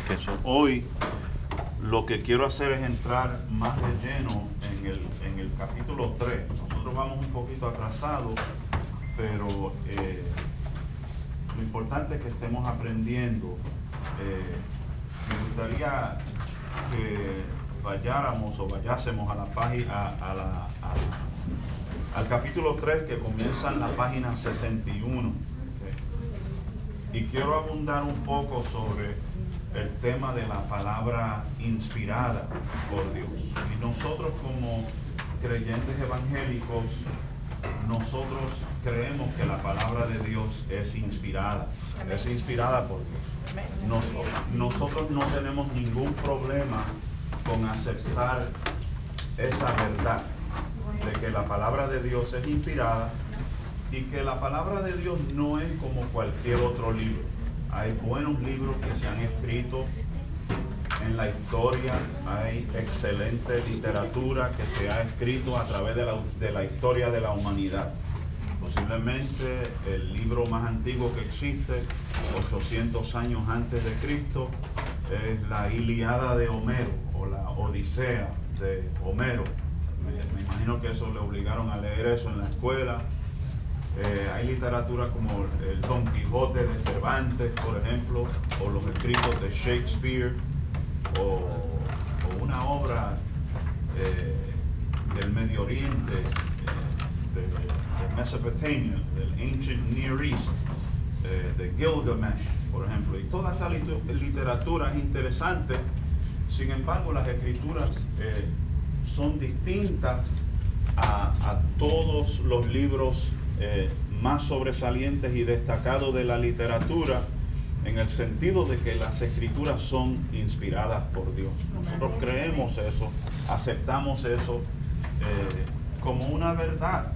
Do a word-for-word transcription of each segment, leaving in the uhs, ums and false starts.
So, hoy lo que quiero hacer es entrar más de lleno en el, en el capítulo tres. Nosotros vamos un poquito atrasados, pero eh, lo importante es que estemos aprendiendo. Eh, me gustaría que vayáramos o vayásemos a la página, a, a la, a, al capítulo tres, que comienza en la página sesenta y uno. ¿Okay? Y quiero abundar un poco sobre el tema de la palabra inspirada por Dios. Y nosotros, como creyentes evangélicos, nosotros creemos que la palabra de Dios es inspirada, es inspirada por Dios. Nos, nosotros no tenemos ningún problema con aceptar esa verdad de que la palabra de Dios es inspirada y que la palabra de Dios no es como cualquier otro libro. Hay buenos libros que se han escrito en la historia, hay excelente literatura que se ha escrito a través de la, de la historia de la humanidad. Posiblemente el libro más antiguo que existe, ochocientos años antes de Cristo, es la Ilíada de Homero, o la Odisea de Homero. Me, me imagino que eso le obligaron a leer eso en la escuela. Eh, hay literatura como el Don Quijote de Cervantes, por ejemplo, o los escritos de Shakespeare, o, o una obra eh, del Medio Oriente, eh, de, de Mesopotamia, del Ancient Near East, eh, de Gilgamesh, por ejemplo. Y toda esa literatura es interesante. Sin embargo, las escrituras eh, son distintas a, a todos los libros Eh, más sobresalientes y destacados de la literatura, en el sentido de que las escrituras son inspiradas por Dios. Nosotros creemos eso, aceptamos eso eh, como una verdad.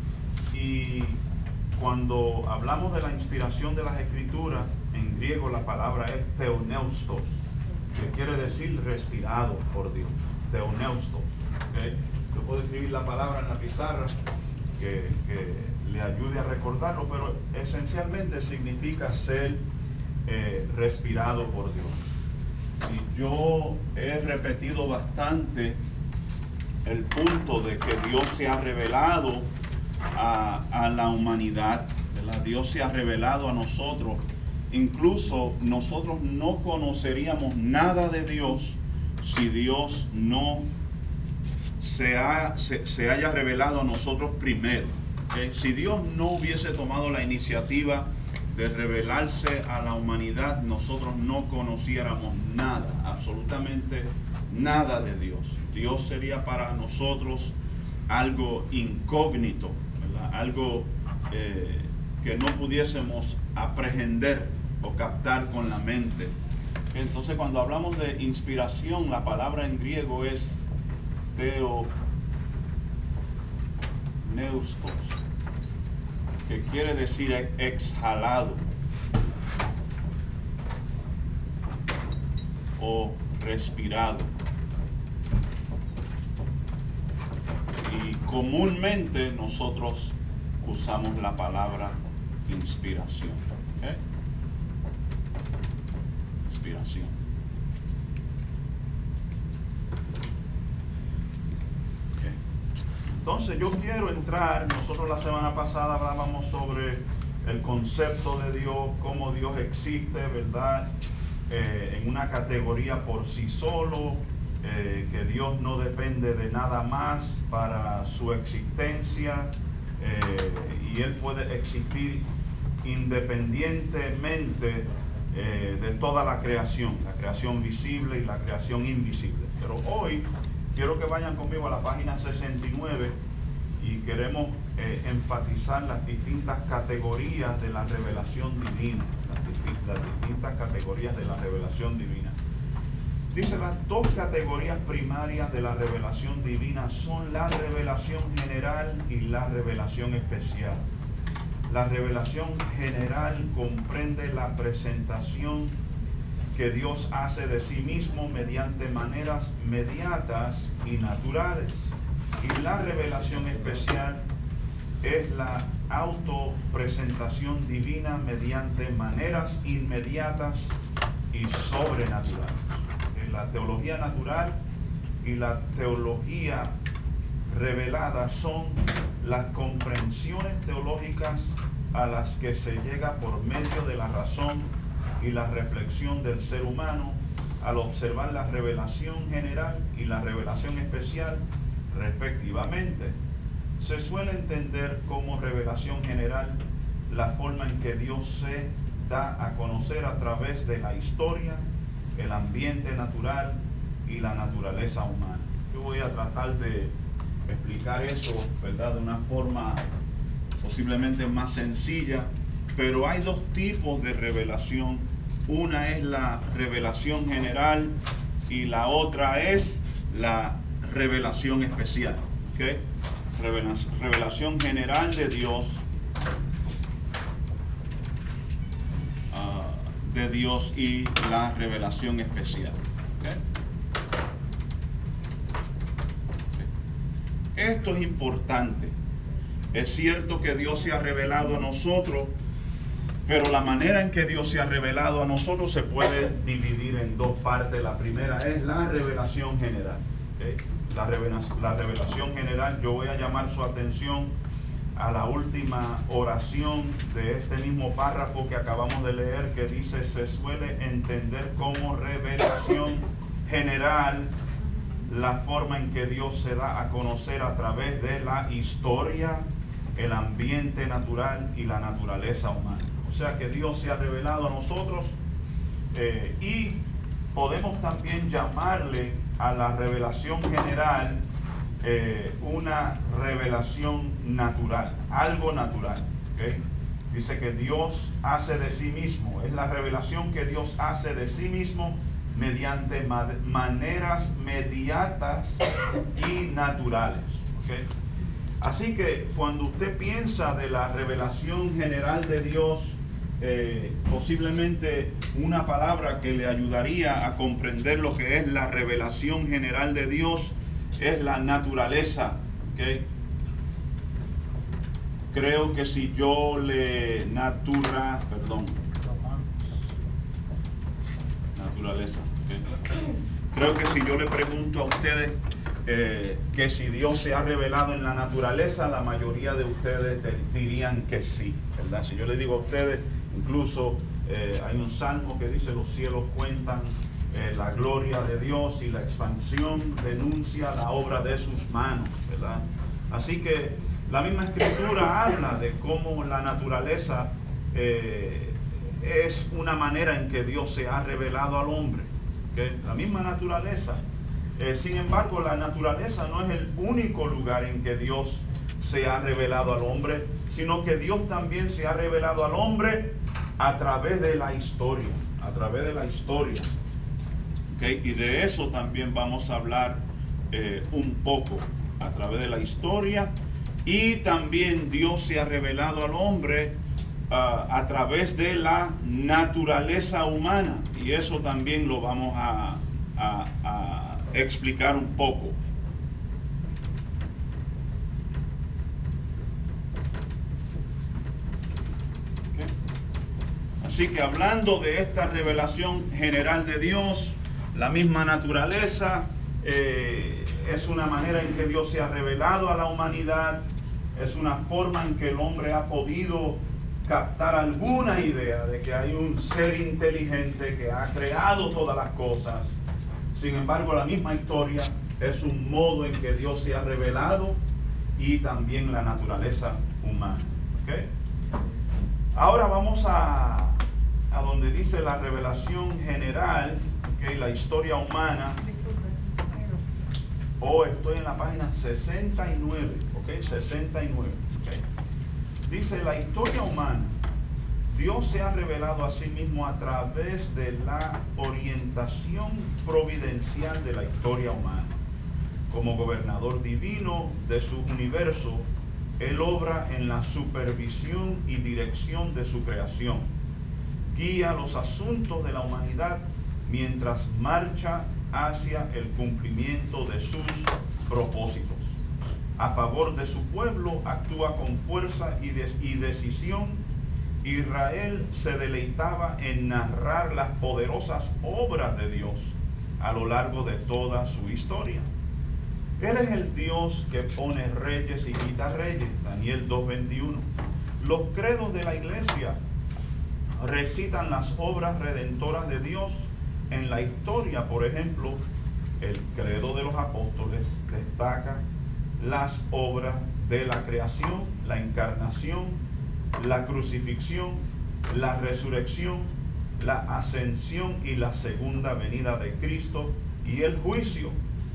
Y cuando hablamos de la inspiración de las escrituras, en griego la palabra es theoneustos, que quiere decir respirado por Dios. Theoneustos. ¿Okay? Yo puedo escribir la palabra en la pizarra que, que le ayude a recordarlo, pero esencialmente significa ser eh, respirado por Dios. Y yo he repetido bastante el punto de que Dios se ha revelado a, a la humanidad, ¿verdad? Dios se ha revelado a nosotros. Incluso nosotros no conoceríamos nada de Dios si Dios no se, ha, se, se haya revelado a nosotros primero. ¿Okay? Si Dios no hubiese tomado la iniciativa de revelarse a la humanidad, nosotros no conociéramos nada, absolutamente nada de Dios. Dios sería para nosotros algo incógnito, ¿verdad? Algo eh, que no pudiésemos aprehender o captar con la mente. Entonces, cuando hablamos de inspiración, la palabra en griego es theoneustos, que quiere decir exhalado o respirado. Y comúnmente nosotros usamos la palabra inspiración. ¿Okay? Inspiración. Okay. Entonces yo quiero entrar, nosotros la semana pasada hablábamos sobre el concepto de Dios, cómo Dios existe, ¿verdad? Eh, en una categoría por sí solo, eh, que Dios no depende de nada más para su existencia, eh, y Él puede existir independientemente eh, de toda la creación, la creación visible y la creación invisible. Pero hoy quiero que vayan conmigo a la página sesenta y nueve y queremos eh, enfatizar las distintas categorías de la revelación divina, las, disti- las distintas categorías de la revelación divina. Dice, las dos categorías primarias de la revelación divina son la revelación general y la revelación especial. La revelación general comprende la presentación que Dios hace de sí mismo mediante maneras mediatas y naturales. Y la revelación especial es la autopresentación divina mediante maneras inmediatas y y sobrenaturales. ¿Okay? La teología natural y la teología revelada son las comprensiones teológicas a las que se llega por medio de la razón y la reflexión del ser humano al observar la revelación general y la revelación especial respectivamente. Se suele entender como revelación general la forma en que Dios se da a conocer a través de la historia, el ambiente natural y la naturaleza humana. Yo voy a tratar de explicar eso, ¿verdad?, de una forma posiblemente más sencilla, pero hay dos tipos de revelación. Una es la revelación general y la otra es la revelación especial. ¿Okay? Revelación general de Dios, uh, de Dios y la revelación especial. ¿Okay? Esto es importante. Es cierto que Dios se ha revelado a nosotros, pero la manera en que Dios se ha revelado a nosotros se puede dividir en dos partes. La primera es la revelación general. ¿Okay? La revelación, la revelación general, yo voy a llamar su atención a la última oración de este mismo párrafo que acabamos de leer, que dice: se suele entender como revelación general la forma en que Dios se da a conocer a través de la historia, el ambiente natural y la naturaleza humana. O sea que Dios se ha revelado a nosotros eh, y podemos también llamarle a la revelación general eh, una revelación natural, algo natural. ¿Okay? Dice que Dios hace de sí mismo, es la revelación que Dios hace de sí mismo mediante ma maneras mediatas y naturales. ¿Okay? Así que cuando usted piensa de la revelación general de Dios, eh, posiblemente una palabra que le ayudaría a comprender lo que es la revelación general de Dios es la naturaleza. ¿Okay? Creo que si yo le natura, perdón, naturaleza. ¿Okay? Creo que si yo le pregunto a ustedes eh, que si Dios se ha revelado en la naturaleza, la mayoría de ustedes dirían que sí, ¿verdad? Si yo le digo a ustedes, incluso eh, hay un salmo que dice: los cielos cuentan eh, la gloria de Dios y la expansión denuncia la obra de sus manos, ¿verdad? Así que la misma escritura habla de cómo la naturaleza eh, es una manera en que Dios se ha revelado al hombre. ¿Okay? La misma naturaleza. Eh, sin embargo, la naturaleza no es el único lugar en que Dios se ha revelado al hombre, sino que Dios también se ha revelado al hombre a través de la historia, a través de la historia. ¿Okay? Y de eso también vamos a hablar eh, un poco, a través de la historia. Y también Dios se ha revelado al hombre uh, a través de la naturaleza humana. Y eso también lo vamos a, a, a explicar un poco. Okay. Así que hablando de esta revelación general de Dios, la misma naturaleza eh, es una manera en que Dios se ha revelado a la humanidad, es una forma en que el hombre ha podido captar alguna idea de que hay un ser inteligente que ha creado todas las cosas. Sin embargo, la misma historia es un modo en que Dios se ha revelado y también la naturaleza humana. ¿Okay? Ahora vamos a, a donde dice la revelación general, ¿okay? La historia humana. Oh, estoy en la página sesenta y nueve, ¿ok? sesenta y nueve, ¿ok? Dice: la historia humana. Dios se ha revelado a sí mismo a través de la orientación providencial de la historia humana. Como gobernador divino de su universo, Él obra en la supervisión y dirección de su creación. Guía los asuntos de la humanidad mientras marcha hacia el cumplimiento de sus propósitos. A favor de su pueblo actúa con fuerza y, de, y decisión Israel se deleitaba en narrar las poderosas obras de Dios a lo largo de toda su historia. Él es el Dios que pone reyes y quita reyes, Daniel dos veintiuno. Los credos de la iglesia recitan las obras redentoras de Dios en la historia. Por ejemplo, el credo de los apóstoles destaca las obras de la creación, la encarnación, la crucifixión, la resurrección, la ascensión y la segunda venida de Cristo y el juicio.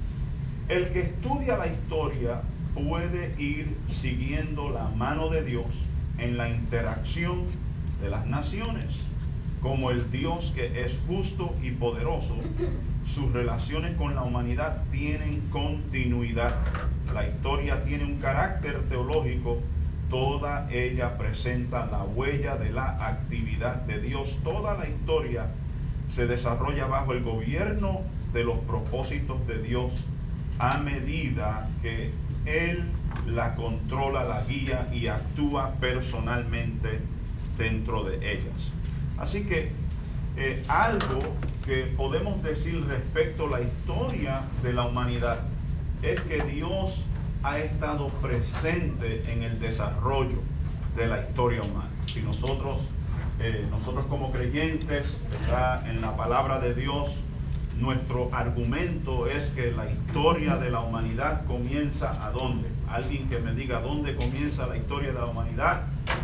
El que estudia la historia puede ir siguiendo la mano de Dios en la interacción de las naciones. Como el Dios que es justo y poderoso, sus relaciones con la humanidad tienen continuidad. La historia tiene un carácter teológico. Toda ella presenta la huella de la actividad de Dios. Toda la historia se desarrolla bajo el gobierno de los propósitos de Dios a medida que Él la controla, la guía y actúa personalmente dentro de ellas. Así que eh, algo que podemos decir respecto a la historia de la humanidad es que Dios ha estado presente en el desarrollo de la historia humana. Si nosotros, eh, nosotros como creyentes, ¿verdad?, en la palabra de Dios, nuestro argumento es que la historia de la humanidad comienza ¿a dónde? Alguien que me diga dónde comienza la historia de la humanidad.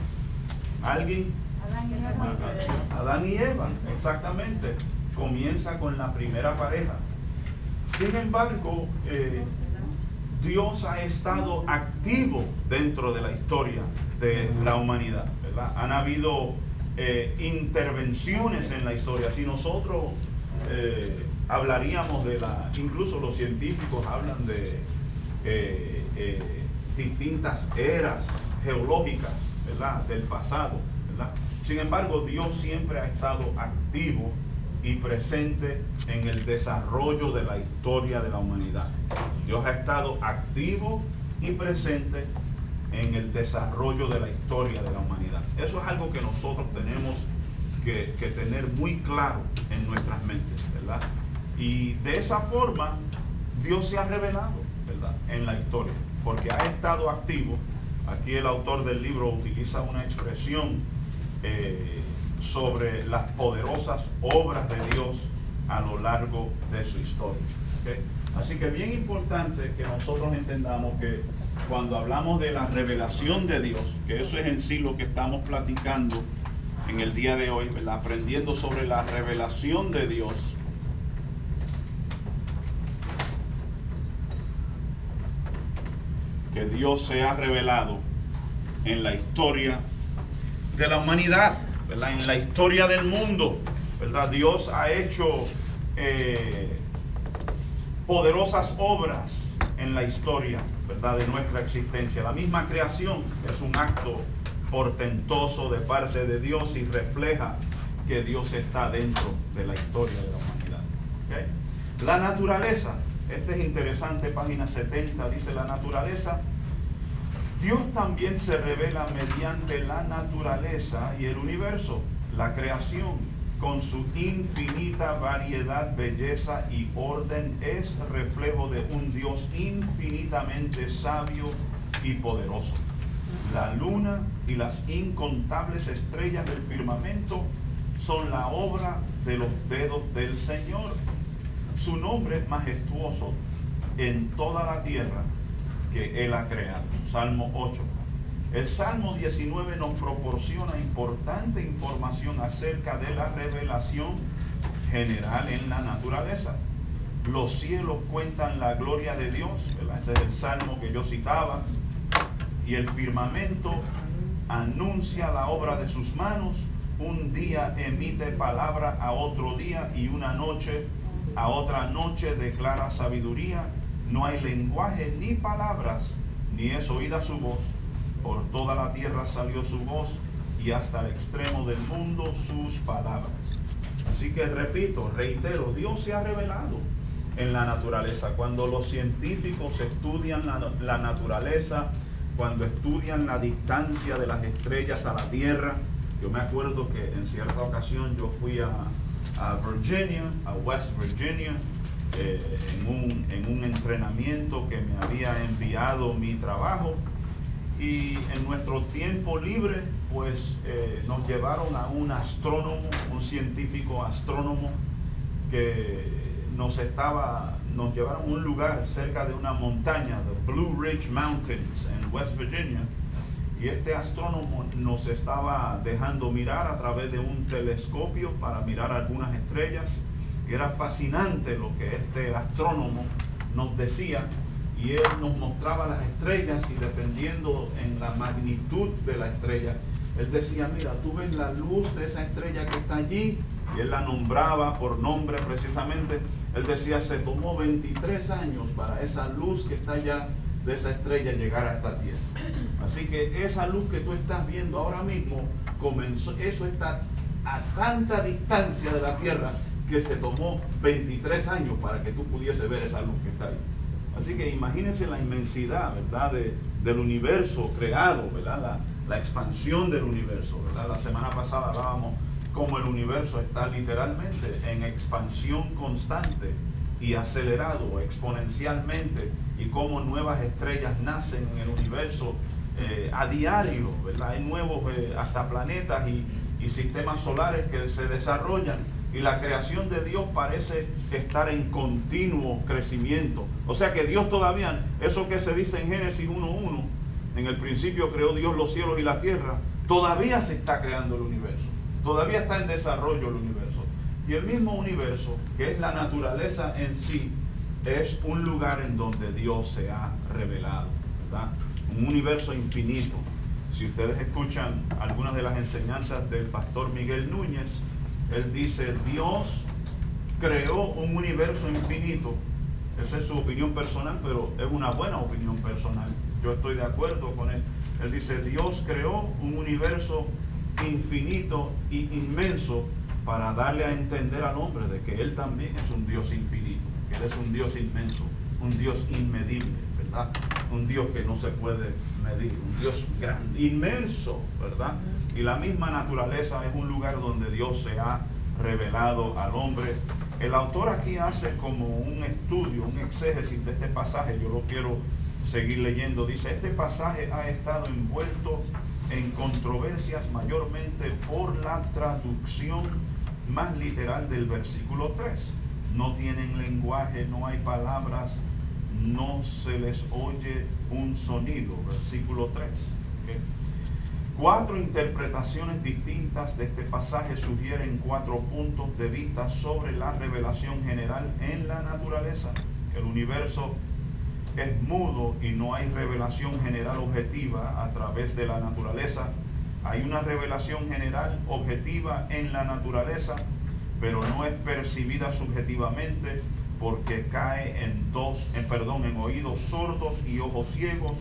¿Alguien? Adán y Eva. Adán y Eva, exactamente. Comienza con la primera pareja. Sin embargo, eh, Dios ha estado activo dentro de la historia de la humanidad, ¿verdad? Han habido eh, intervenciones en la historia. Si nosotros eh, hablaríamos de la, incluso los científicos hablan de eh, eh, distintas eras geológicas, ¿verdad?, del pasado, ¿verdad? Sin embargo, Dios siempre ha estado activo y presente en el desarrollo de la historia de la humanidad. Dios ha estado activo y presente en el desarrollo de la historia de la humanidad. Eso es algo que nosotros tenemos que, que tener muy claro en nuestras mentes, ¿verdad? Y de esa forma Dios se ha revelado, ¿verdad?, en la historia, porque ha estado activo. Aquí el autor del libro utiliza una expresión eh, sobre las poderosas obras de Dios a lo largo de su historia. ¿Okay? Así que bien importante que nosotros entendamos que cuando hablamos de la revelación de Dios, que eso es en sí lo que estamos platicando en el día de hoy, ¿verdad?, aprendiendo sobre la revelación de Dios, que Dios se ha revelado en la historia de la humanidad, ¿verdad?, en la historia del mundo, ¿verdad? Dios ha hecho eh, poderosas obras en la historia, ¿verdad?, de nuestra existencia. La misma creación es un acto portentoso de parte de Dios y refleja que Dios está dentro de la historia de la humanidad. ¿Okay? La naturaleza, este es interesante, página setenta, dice la naturaleza. Dios también se revela mediante la naturaleza y el universo, la creación, con su infinita variedad, belleza y orden, es reflejo de un Dios infinitamente sabio y poderoso. La luna y las incontables estrellas del firmamento son la obra de los dedos del Señor. Su nombre es majestuoso en toda la tierra que Él ha creado. Salmo ocho. El Salmo diecinueve nos proporciona importante información acerca de la revelación general en la naturaleza. Los cielos cuentan la gloria de Dios, ¿verdad? Ese es el Salmo que yo citaba. Y el firmamento anuncia la obra de sus manos. Un día emite palabra a otro día y una noche a otra noche declara sabiduría. No hay lenguaje ni palabras, ni es oída su voz. Por toda la tierra salió su voz y hasta el extremo del mundo sus palabras. Así que repito, reitero, Dios se ha revelado en la naturaleza. Cuando los científicos estudian la, la naturaleza, cuando estudian la distancia de las estrellas a la tierra, Yo me acuerdo que en cierta ocasión yo fui a, a Virginia, a West Virginia, eh, en, un, en un entrenamiento que me había enviado mi trabajo, y en nuestro tiempo libre pues eh, nos llevaron a un astrónomo, un científico astrónomo que nos estaba, nos llevaron a un lugar cerca de una montaña, the Blue Ridge Mountains en West Virginia, y este astrónomo nos estaba dejando mirar a través de un telescopio para mirar algunas estrellas, y era fascinante lo que este astrónomo nos decía, y él nos mostraba las estrellas, y dependiendo en la magnitud de la estrella, él decía, mira, tú ves la luz de esa estrella que está allí, y él la nombraba por nombre precisamente. Él decía, se tomó veintitrés años para esa luz que está allá de esa estrella llegar a esta tierra. Así que esa luz que tú estás viendo ahora mismo, comenzó, eso está a tanta distancia de la tierra que se tomó veintitrés años para que tú pudiese ver esa luz que está ahí. Así que imagínense la inmensidad, ¿verdad?, de, del universo creado, ¿verdad?, la, la expansión del universo, ¿verdad? La semana pasada hablábamos cómo el universo está literalmente en expansión constante y acelerado exponencialmente, y cómo nuevas estrellas nacen en el universo eh, a diario, ¿verdad? Hay nuevos eh, hasta planetas y, y sistemas solares que se desarrollan, y la creación de Dios parece estar en continuo crecimiento. O sea que Dios todavía, eso que se dice en Génesis uno uno, en el principio creó Dios los cielos y la tierra, todavía se está creando el universo, todavía está en desarrollo el universo. Y el mismo universo, que es la naturaleza en sí, es un lugar en donde Dios se ha revelado, ¿verdad? Un universo infinito. Si ustedes escuchan algunas de las enseñanzas del pastor Miguel Núñez, él dice, Dios creó un universo infinito. Esa es su opinión personal, pero es una buena opinión personal. Yo estoy de acuerdo con él. Él dice, Dios creó un universo infinito y inmenso para darle a entender al hombre de que Él también es un Dios infinito, que Él es un Dios inmenso, un Dios inmedible, ¿verdad? Un Dios que no se puede medir, un Dios grande, inmenso, ¿verdad? Y la misma naturaleza es un lugar donde Dios se ha revelado al hombre. El autor aquí hace como un estudio, un exégesis de este pasaje. Yo lo quiero seguir leyendo. Dice, este pasaje ha estado envuelto en controversias mayormente por la traducción más literal del versículo tres. No tienen lenguaje, no hay palabras, no se les oye un sonido. Versículo tres. ¿Okay? Cuatro interpretaciones distintas de este pasaje sugieren cuatro puntos de vista sobre la revelación general en la naturaleza. El universo es mudo y no hay revelación general objetiva a través de la naturaleza. Hay una revelación general objetiva en la naturaleza, pero no es percibida subjetivamente porque cae en dos, en, perdón, en oídos sordos y ojos ciegos,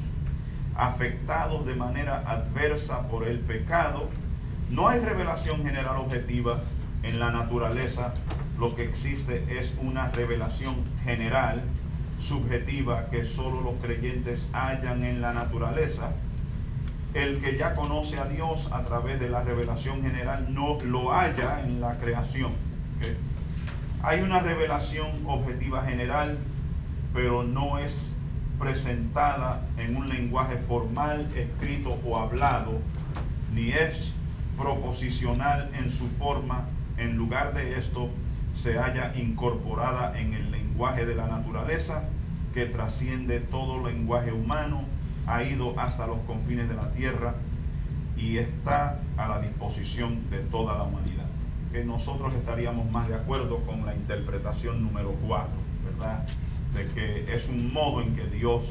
afectados de manera adversa por el pecado. No hay revelación general objetiva en la naturaleza. Lo que existe es una revelación general subjetiva que solo los creyentes hallan en la naturaleza. El que ya conoce a Dios a través de la revelación general no lo halla en la creación. ¿Okay? Hay una revelación objetiva general, pero no es presentada en un lenguaje formal, escrito o hablado, ni es proposicional en su forma. En lugar de esto, se halla incorporada en el lenguaje de la naturaleza, que trasciende todo lenguaje humano, ha ido hasta los confines de la tierra y está a la disposición de toda la humanidad. Que nosotros estaríamos más de acuerdo con la interpretación número cuatro, ¿verdad? De que es un modo en que Dios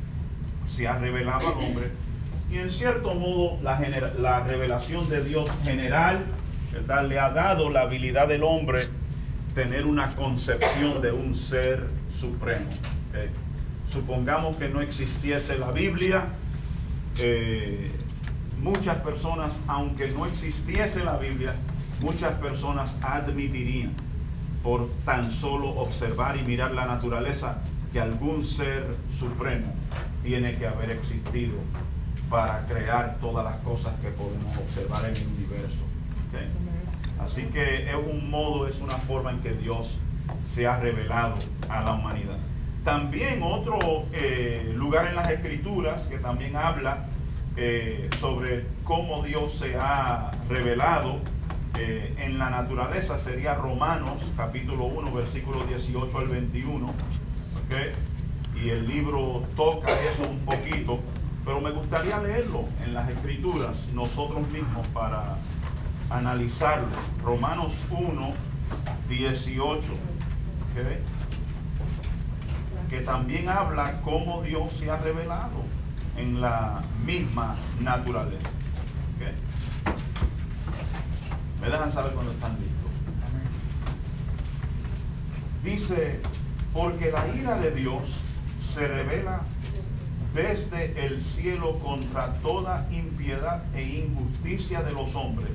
se ha revelado al hombre, y en cierto modo la, la revelación de Dios general, ¿verdad?, le ha dado la habilidad del hombre tener una concepción de un ser supremo. ¿Okay? Supongamos que no existiese la Biblia, eh, muchas personas, aunque no existiese la Biblia, muchas personas admitirían, por tan solo observar y mirar la naturaleza, que algún ser supremo tiene que haber existido para crear todas las cosas que podemos observar en el universo. ¿Okay? Así que es un modo, es una forma en que Dios se ha revelado a la humanidad. También otro eh, lugar en las Escrituras que también habla eh, sobre cómo Dios se ha revelado eh, en la naturaleza sería Romanos capítulo uno, versículos dieciocho al veintiuno. ¿Okay? Y el libro toca eso un poquito, pero me gustaría leerlo en las Escrituras nosotros mismos para analizarlo. Romanos uno, dieciocho. ¿Okay? Que también habla cómo Dios se ha revelado en la misma naturaleza. ¿Okay? Me dejan saber cuando están listos. Dice, porque la ira de Dios se revela desde el cielo contra toda impiedad e injusticia de los hombres,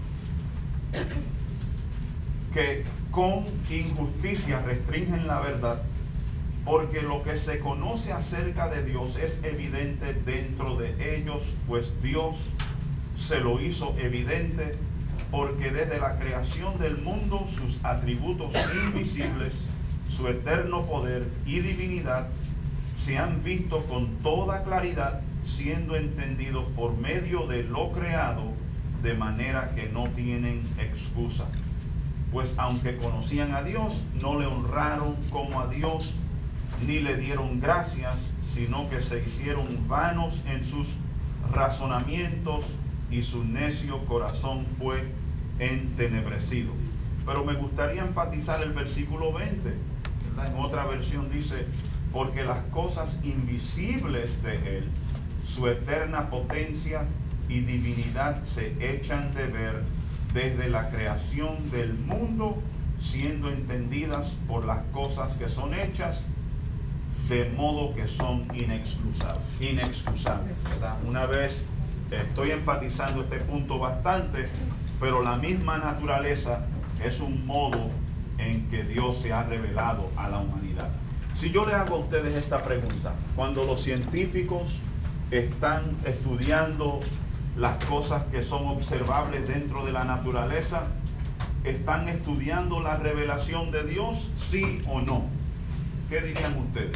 que con injusticia restringen la verdad, porque lo que se conoce acerca de Dios es evidente dentro de ellos, pues Dios se lo hizo evidente, porque desde la creación del mundo sus atributos invisibles, su eterno poder y divinidad se han visto con toda claridad, siendo entendidos por medio de lo creado, de manera que no tienen excusa. Pues aunque conocían a Dios, no le honraron como a Dios, ni le dieron gracias, sino que se hicieron vanos en sus razonamientos, y su necio corazón fue entenebrecido. Pero me gustaría enfatizar el versículo veinte, ¿verdad? En otra versión dice, porque las cosas invisibles de Él, su eterna potencia y divinidad se echan de ver desde la creación del mundo, siendo entendidas por las cosas que son hechas, de modo que son inexcusables, inexcusables, ¿verdad? Una vez estoy enfatizando este punto bastante, pero la misma naturaleza es un modo en que Dios se ha revelado a la humanidad. Si yo les hago a ustedes esta pregunta, cuando los científicos están estudiando las cosas que son observables dentro de la naturaleza, ¿están estudiando la revelación de Dios, sí o no? ¿Qué dirían ustedes?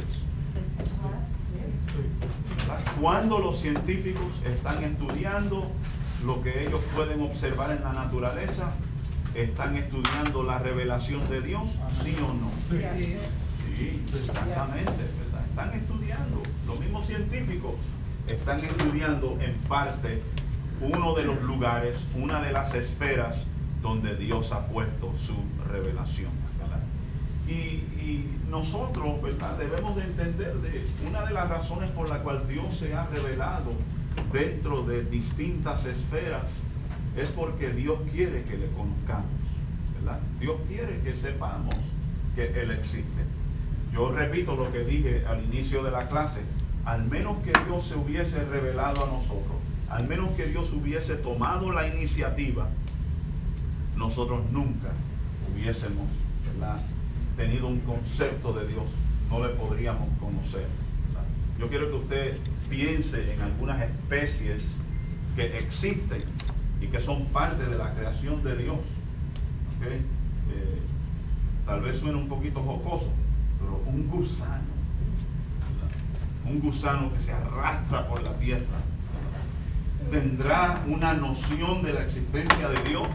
¿Verdad? Cuando los científicos están estudiando lo que ellos pueden observar en la naturaleza, ¿están estudiando la revelación de Dios, sí o no? Sí, sí, exactamente, ¿verdad? Están estudiando. Los mismos científicos están estudiando en parte uno de los lugares, una de las esferas donde Dios ha puesto su revelación, ¿verdad? Y, y nosotros, ¿verdad?, debemos de entender de una de las razones por la cual Dios se ha revelado dentro de distintas esferas es porque Dios quiere que le conozcamos, ¿verdad? Dios quiere que sepamos que Él existe. Yo repito lo que dije al inicio de la clase, al menos que Dios se hubiese revelado a nosotros, al menos que Dios hubiese tomado la iniciativa, nosotros nunca hubiésemos, ¿verdad?, tenido un concepto de Dios, no le podríamos conocer, ¿verdad? Yo quiero que usted piense en algunas especies que existen y que son parte de la creación de Dios. ¿Okay? Eh, tal vez suene un poquito jocoso, pero un gusano, ¿verdad?, un gusano que se arrastra por la tierra, ¿tendrá una noción de la existencia de Dios?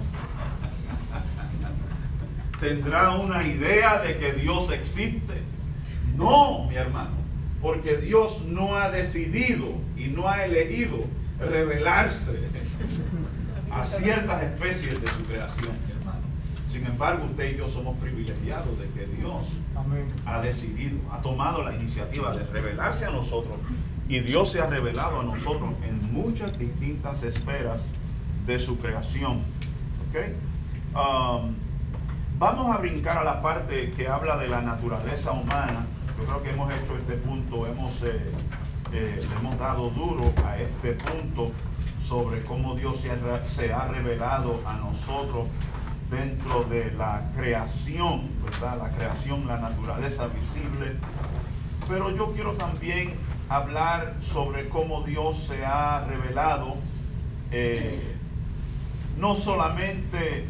¿Tendrá una idea de que Dios existe? No, mi hermano, porque Dios no ha decidido y no ha elegido revelarse a ciertas especies de su creación, hermano. Sin embargo, usted y yo somos privilegiados de que Dios ha decidido, ha tomado la iniciativa de revelarse a nosotros, y Dios se ha revelado a nosotros en muchas distintas esferas de su creación. ¿Okay? Um, vamos a brincar a la parte que habla de la naturaleza humana. Yo creo que hemos hecho este punto, hemos, eh, eh, le hemos dado duro a este punto sobre cómo Dios se ha, se ha revelado a nosotros dentro de la creación, ¿verdad? La creación, la naturaleza visible. Pero yo quiero también hablar sobre cómo Dios se ha revelado, eh, no solamente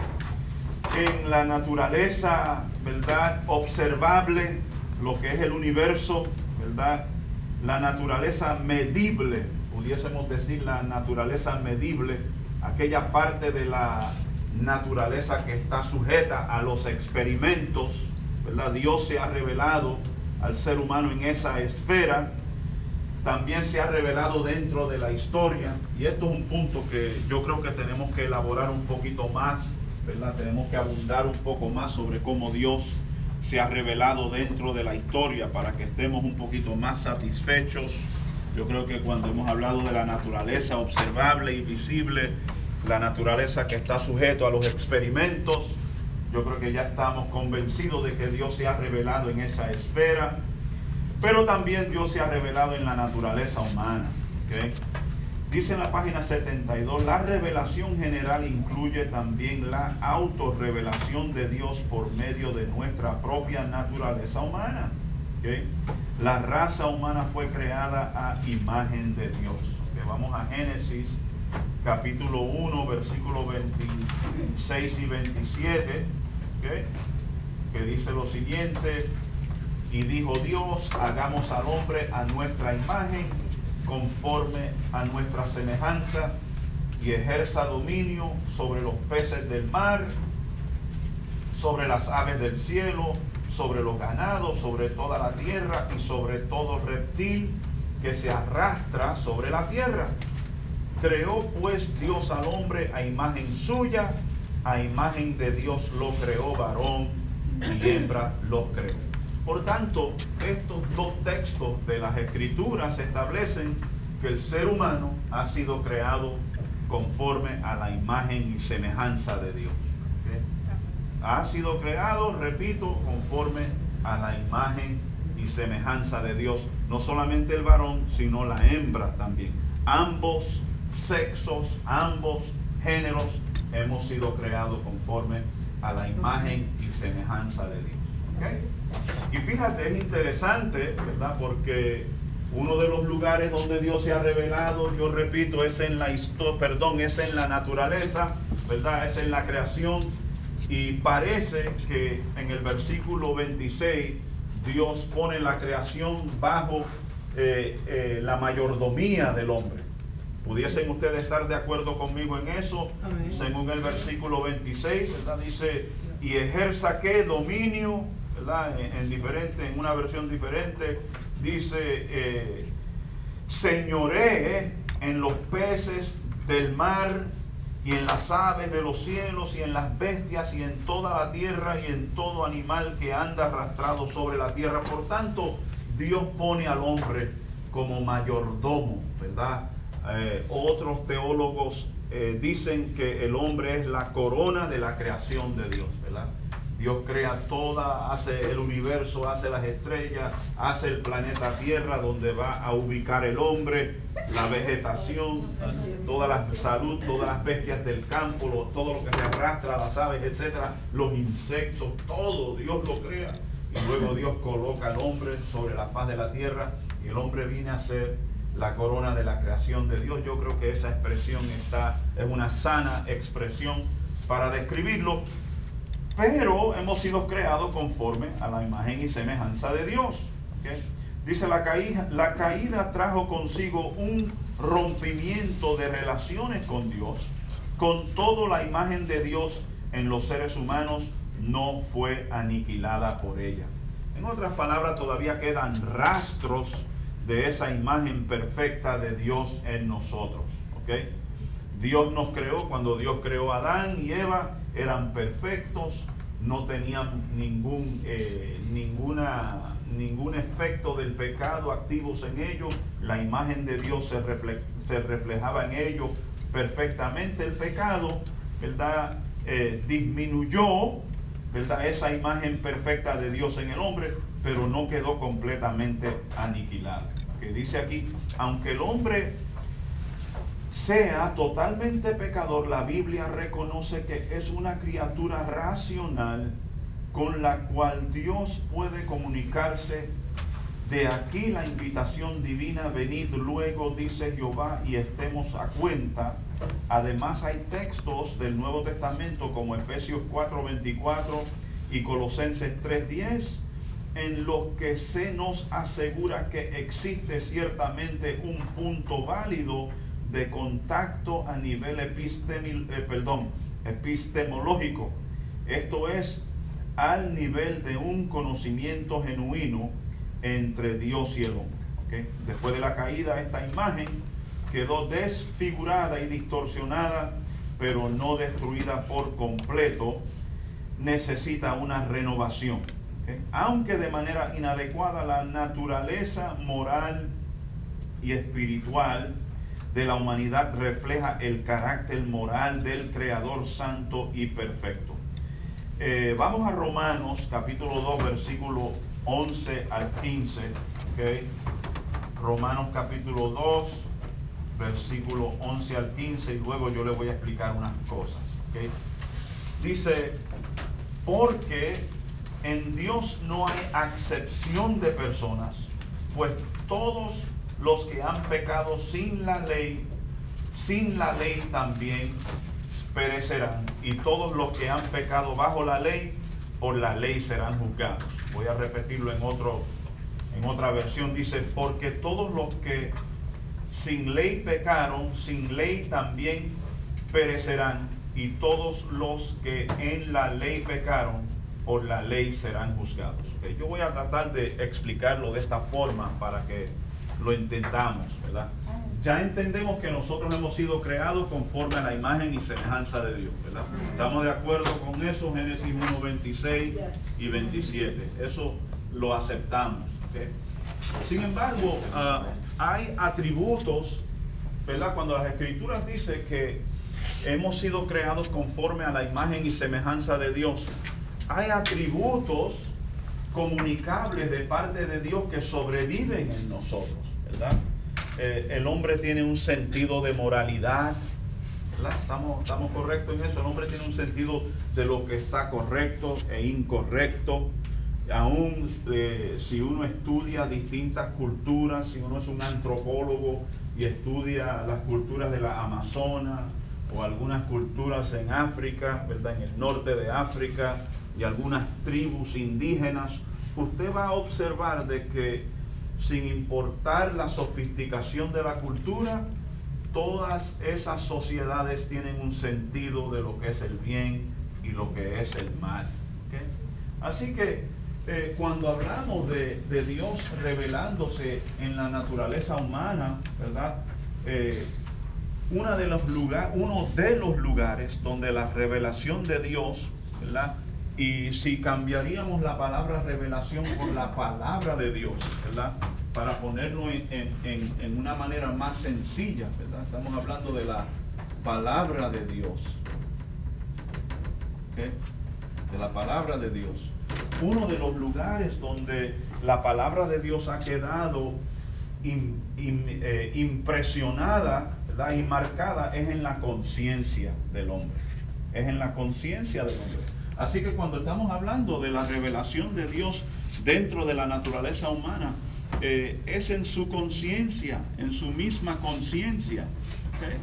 en la naturaleza, ¿verdad?, observable, lo que es el universo, ¿verdad?, la naturaleza medible, pudiésemos decir la naturaleza medible, aquella parte de la naturaleza que está sujeta a los experimentos, ¿verdad? Dios se ha revelado al ser humano en esa esfera, también se ha revelado dentro de la historia, y esto es un punto que yo creo que tenemos que elaborar un poquito más, ¿verdad? Tenemos que abundar un poco más sobre cómo Dios se ha revelado dentro de la historia para que estemos un poquito más satisfechos. Yo creo que cuando hemos hablado de la naturaleza observable y visible, la naturaleza que está sujeto a los experimentos, yo creo que ya estamos convencidos de que Dios se ha revelado en esa esfera, pero también Dios se ha revelado en la naturaleza humana, ¿okay? Dice en la página setenta y dos, la revelación general incluye también la autorrevelación de Dios por medio de nuestra propia naturaleza humana, ¿okay? La raza humana fue creada a imagen de Dios, ¿okay? Vamos a Génesis capítulo uno, versículos veintiséis y veintisiete, ¿okay? Que dice lo siguiente: y dijo Dios, hagamos al hombre a nuestra imagen, conforme a nuestra semejanza, y ejerza dominio sobre los peces del mar, sobre las aves del cielo, sobre los ganados, sobre toda la tierra y sobre todo reptil que se arrastra sobre la tierra. Creó pues Dios al hombre a imagen suya, a imagen de Dios lo creó, varón y hembra lo creó. Por tanto, estos dos textos de las Escrituras establecen que el ser humano ha sido creado conforme a la imagen y semejanza de Dios. ¿Okay? Ha sido creado, repito, conforme a la imagen y semejanza de Dios. No solamente el varón, sino la hembra también. Ambos sexos, ambos géneros hemos sido creados conforme a la imagen y semejanza de Dios. ¿Okay? Y fíjate, es interesante, ¿verdad? Porque uno de los lugares donde Dios se ha revelado, yo repito, es en la historia, perdón, es en la naturaleza, ¿verdad? Es en la creación. Y parece que en el versículo veintiséis Dios pone la creación bajo eh, eh, la mayordomía del hombre. ¿Pudiesen ustedes estar de acuerdo conmigo en eso? Amén. Según el versículo veintiséis, ¿verdad? Dice, y ejerza qué dominio, ¿verdad? En, en diferente, en una versión diferente, dice, eh, señoree en los peces del mar y en las aves de los cielos y en las bestias y en toda la tierra y en todo animal que anda arrastrado sobre la tierra. Por tanto, Dios pone al hombre como mayordomo, ¿verdad? Eh, otros teólogos eh, dicen que el hombre es la corona de la creación de Dios, ¿verdad? Dios crea toda, hace el universo, hace las estrellas, hace el planeta Tierra donde va a ubicar el hombre, la vegetación, toda la salud, todas las bestias del campo, lo, todo lo que se arrastra, las aves, etcétera, los insectos, todo Dios lo crea. Y luego Dios coloca al hombre sobre la faz de la tierra y el hombre viene a ser la corona de la creación de Dios. Yo creo que esa expresión está, es una sana expresión para describirlo, pero hemos sido creados conforme a la imagen y semejanza de Dios. ¿Okay? Dice, la caída, la caída trajo consigo un rompimiento de relaciones con Dios. Con todo, la imagen de Dios en los seres humanos no fue aniquilada por ella. En otras palabras, todavía quedan rastros de esa imagen perfecta de Dios en nosotros. ¿Okay? Dios nos creó, cuando Dios creó a Adán y Eva, eran perfectos, no tenían ningún, eh, ninguna, ningún efecto del pecado activos en ellos. La imagen de Dios se, refle se reflejaba en ellos perfectamente. El pecado, ¿verdad? Eh, disminuyó, ¿verdad?, esa imagen perfecta de Dios en el hombre, pero no quedó completamente aniquilada. Que dice aquí, aunque el hombre sea totalmente pecador, la Biblia reconoce que es una criatura racional con la cual Dios puede comunicarse De aquí la invitación divina, venid luego, dice Jehová, y estemos a cuenta. Además hay textos del Nuevo Testamento como Efesios cuatro veinticuatro y Colosenses tres diez, en los que se nos asegura que existe ciertamente un punto válido de contacto a nivel epistemil, eh, perdón, epistemológico. Esto es, al nivel de un conocimiento genuino entre Dios y el hombre. ¿Okay? Después de la caída, esta imagen quedó desfigurada y distorsionada, pero no destruida por completo. Necesita una renovación. ¿Okay? Aunque de manera inadecuada, la naturaleza moral y espiritual de la humanidad refleja el carácter moral del Creador santo y perfecto. Eh, vamos a Romanos capítulo dos, versículo once al quince. ¿Okay? Romanos capítulo dos, versículo once al quince, y luego yo le voy a explicar unas cosas. ¿Okay? Dice, porque en Dios no hay acepción de personas, pues todos los que han pecado sin la ley, sin la ley también perecerán, y todos los que han pecado bajo la ley, por la ley serán juzgados. Voy a repetirlo en otro, en otra versión. Dice, porque todos los que sin ley pecaron, sin ley también perecerán, y todos los que en la ley pecaron, por la ley serán juzgados. ¿Okay? Yo voy a tratar de explicarlo de esta forma para que lo entendamos, ¿verdad? Ya entendemos que nosotros hemos sido creados conforme a la imagen y semejanza de Dios, ¿verdad? ¿Estamos de acuerdo con eso? Génesis uno, veintiséis y veintisiete. Eso lo aceptamos. ¿Okay? Sin embargo, uh, hay atributos, ¿verdad? Cuando las Escrituras dicen que hemos sido creados conforme a la imagen y semejanza de Dios, hay atributos comunicables de parte de Dios que sobreviven en nosotros, ¿verdad? Eh, el hombre tiene un sentido de moralidad, ¿verdad? ¿Estamos, estamos correctos en eso? El hombre tiene un sentido de lo que está correcto e incorrecto. Aún eh, si uno estudia distintas culturas, si uno es un antropólogo y estudia las culturas de la Amazonas o algunas culturas en África, ¿verdad? En el norte de África, y algunas tribus indígenas, usted va a observar de que sin importar la sofisticación de la cultura, todas esas sociedades tienen un sentido de lo que es el bien y lo que es el mal. ¿Okay? Así que eh, cuando hablamos de, de Dios revelándose en la naturaleza humana, ¿verdad? Eh, una de los lugar, uno de los lugares donde la revelación de Dios, ¿verdad? Y si cambiaríamos la palabra revelación por la palabra de Dios, ¿verdad? Para ponerlo en, en, en una manera más sencilla, ¿verdad? Estamos hablando de la palabra de Dios. ¿Okay? De la palabra de Dios. Uno de los lugares donde la palabra de Dios ha quedado in, in, eh, impresionada, ¿verdad? Y marcada es en la conciencia del hombre. Es en la conciencia del hombre. Así que cuando estamos hablando de la revelación de Dios dentro de la naturaleza humana, eh, es en su conciencia, en su misma conciencia. ¿Okay?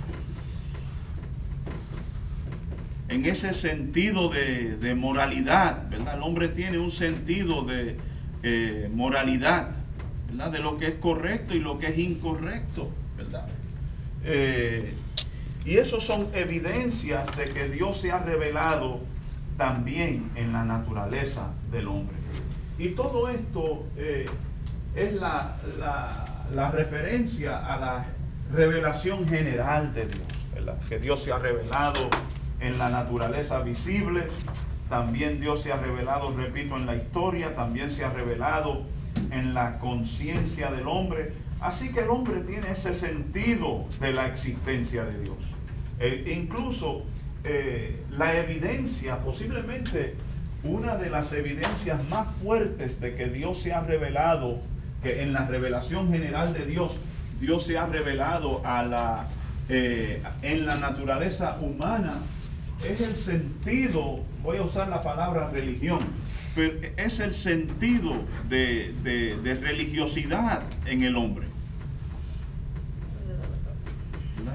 En ese sentido de, de moralidad, ¿verdad? El hombre tiene un sentido de eh, moralidad, ¿verdad? De lo que es correcto y lo que es incorrecto, ¿verdad? Eh, y eso son evidencias de que Dios se ha revelado también en la naturaleza del hombre. Y todo esto eh, es la, la, la referencia a la revelación general de Dios, ¿verdad? Que Dios se ha revelado en la naturaleza visible, también Dios se ha revelado, repito, en la historia, también se ha revelado en la conciencia del hombre. Así que el hombre tiene ese sentido de la existencia de Dios. Eh, incluso Eh, la evidencia, posiblemente una de las evidencias más fuertes de que Dios se ha revelado, que en la revelación general de Dios, Dios se ha revelado a la, eh, en la naturaleza humana, es el sentido, voy a usar la palabra religión, pero es el sentido de, de, de religiosidad en el hombre. ¿Verdad?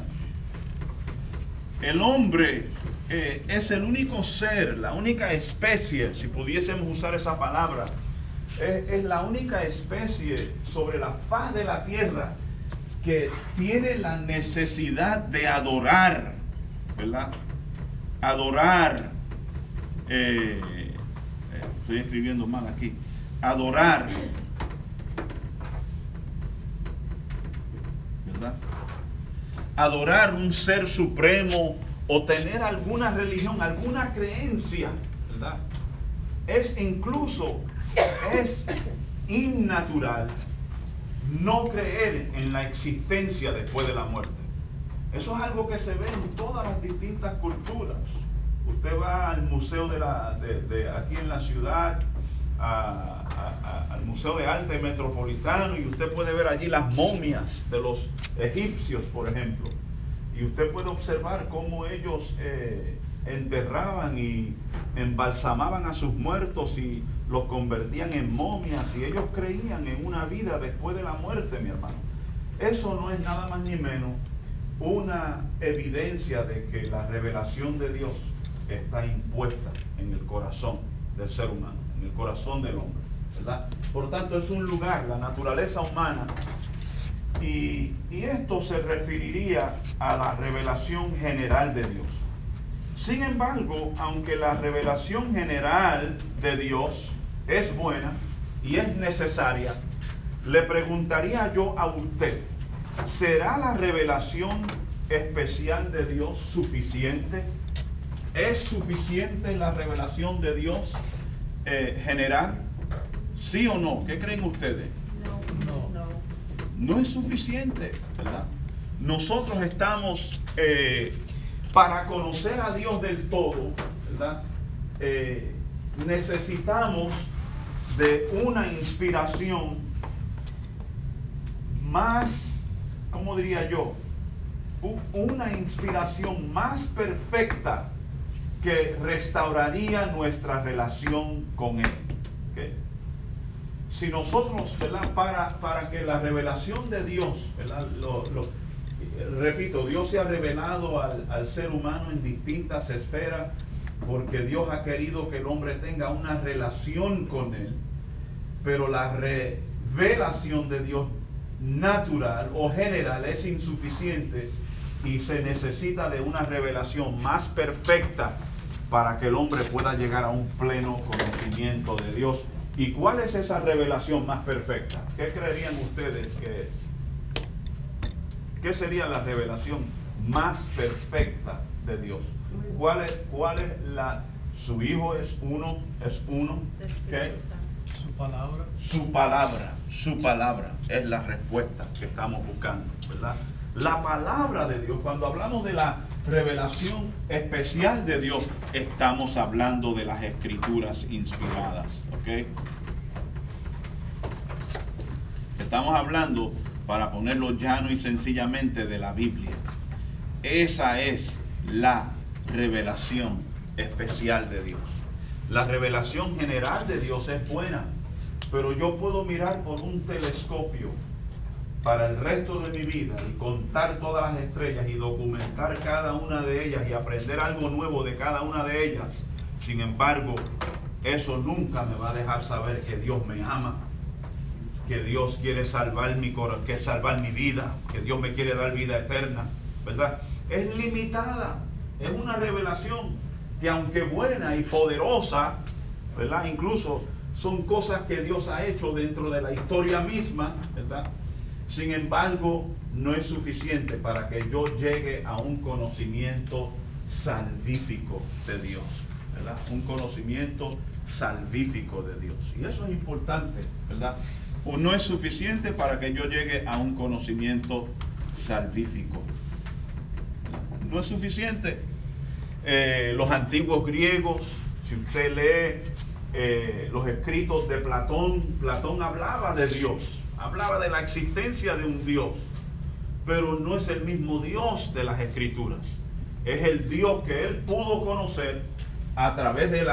El hombre eh, es el único ser, la única especie, si pudiésemos usar esa palabra, es, es la única especie sobre la faz de la tierra que tiene la necesidad de adorar, ¿verdad? Adorar, eh, eh, estoy escribiendo mal aquí, adorar, ¿verdad? Adorar un ser supremo o tener alguna religión, alguna creencia, ¿verdad? Es incluso, es innatural no creer en la existencia después de la muerte. Eso es algo que se ve en todas las distintas culturas. Usted va al museo de, la, de, de aquí en la ciudad, a, a, a, al Museo de Arte Metropolitano, y usted puede ver allí las momias de los egipcios, por ejemplo. Y usted puede observar cómo ellos eh, enterraban y embalsamaban a sus muertos y los convertían en momias, y ellos creían en una vida después de la muerte, mi hermano. Eso no es nada más ni menos una evidencia de que la revelación de Dios está impuesta en el corazón del ser humano, en el corazón del hombre, ¿verdad? Por tanto, es un lugar, la naturaleza humana, y, y esto se referiría a la revelación general de Dios. Sin embargo, aunque la revelación general de Dios es buena y es necesaria, le preguntaría yo a usted, ¿será la revelación especial de Dios suficiente? ¿Es suficiente la revelación de Dios eh, general? ¿Sí o no? ¿Qué creen ustedes? No, no. No es suficiente, ¿verdad? Nosotros estamos, eh, para conocer a Dios del todo, ¿verdad? Eh, necesitamos de una inspiración más, ¿cómo diría yo? Una inspiración más perfecta que restauraría nuestra relación con Él. ¿Okay? Si nosotros, ¿verdad? Para, para que la revelación de Dios, ¿verdad? Lo, lo, repito, Dios se ha revelado al, al ser humano en distintas esferas, porque Dios ha querido que el hombre tenga una relación con Él, pero la revelación de Dios natural o general es insuficiente y se necesita de una revelación más perfecta para que el hombre pueda llegar a un pleno conocimiento de Dios. ¿Y cuál es esa revelación más perfecta? ¿Qué creerían ustedes que es? ¿Qué sería la revelación más perfecta de Dios? ¿Cuál es, cuál es la... Su Hijo es uno, es uno. ¿Qué? Su palabra. Su palabra, su palabra es la respuesta que estamos buscando, ¿verdad? La palabra de Dios, cuando hablamos de la revelación especial de Dios, estamos hablando de las escrituras inspiradas, ¿ok? Estamos hablando, para ponerlo llano y sencillamente, de la Biblia. Esa es la revelación especial de Dios. La revelación general de Dios es buena, pero yo puedo mirar por un telescopio para el resto de mi vida y contar todas las estrellas y documentar cada una de ellas y aprender algo nuevo de cada una de ellas. Sin embargo, eso nunca me va a dejar saber que Dios me ama, que Dios quiere salvar mi corazón, que salvar mi vida, que Dios me quiere dar vida eterna, ¿verdad? Es limitada, es una revelación que, aunque buena y poderosa, ¿verdad? Incluso son cosas que Dios ha hecho dentro de la historia misma, ¿verdad? Sin embargo, no es suficiente para que yo llegue a un conocimiento salvífico de Dios, ¿verdad? Un conocimiento salvífico de Dios. Y eso es importante, ¿verdad? O no es suficiente para que yo llegue a un conocimiento salvífico. No es suficiente. Eh, los antiguos griegos, si usted lee eh, los escritos de Platón, Platón hablaba de Dios, hablaba de la existencia de un Dios, pero no es el mismo Dios de las escrituras. Es el Dios que él pudo conocer a través de la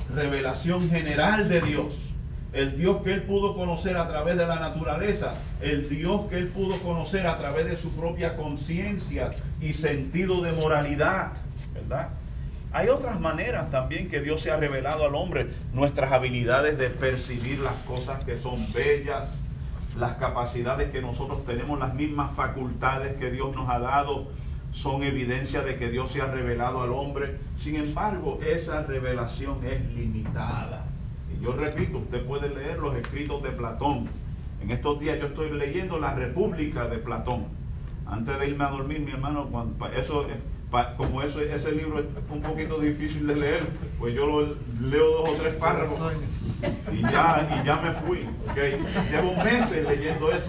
revelación general de Dios. El Dios que él pudo conocer a través de la naturaleza, el Dios que él pudo conocer a través de su propia conciencia y sentido de moralidad, ¿verdad? Hay otras maneras también que Dios se ha revelado al hombre, nuestras habilidades de percibir las cosas que son bellas, las capacidades que nosotros tenemos, las mismas facultades que Dios nos ha dado, son evidencia de que Dios se ha revelado al hombre. Sin embargo, esa revelación es limitada. Yo repito, usted puede leer los escritos de Platón. En estos días yo estoy leyendo La República de Platón. Antes de irme a dormir, mi hermano, cuando, eso, como eso, ese libro es un poquito difícil de leer, pues yo lo leo dos o tres párrafos y ya, y ya me fui. ¿Okay? Llevo meses leyendo eso.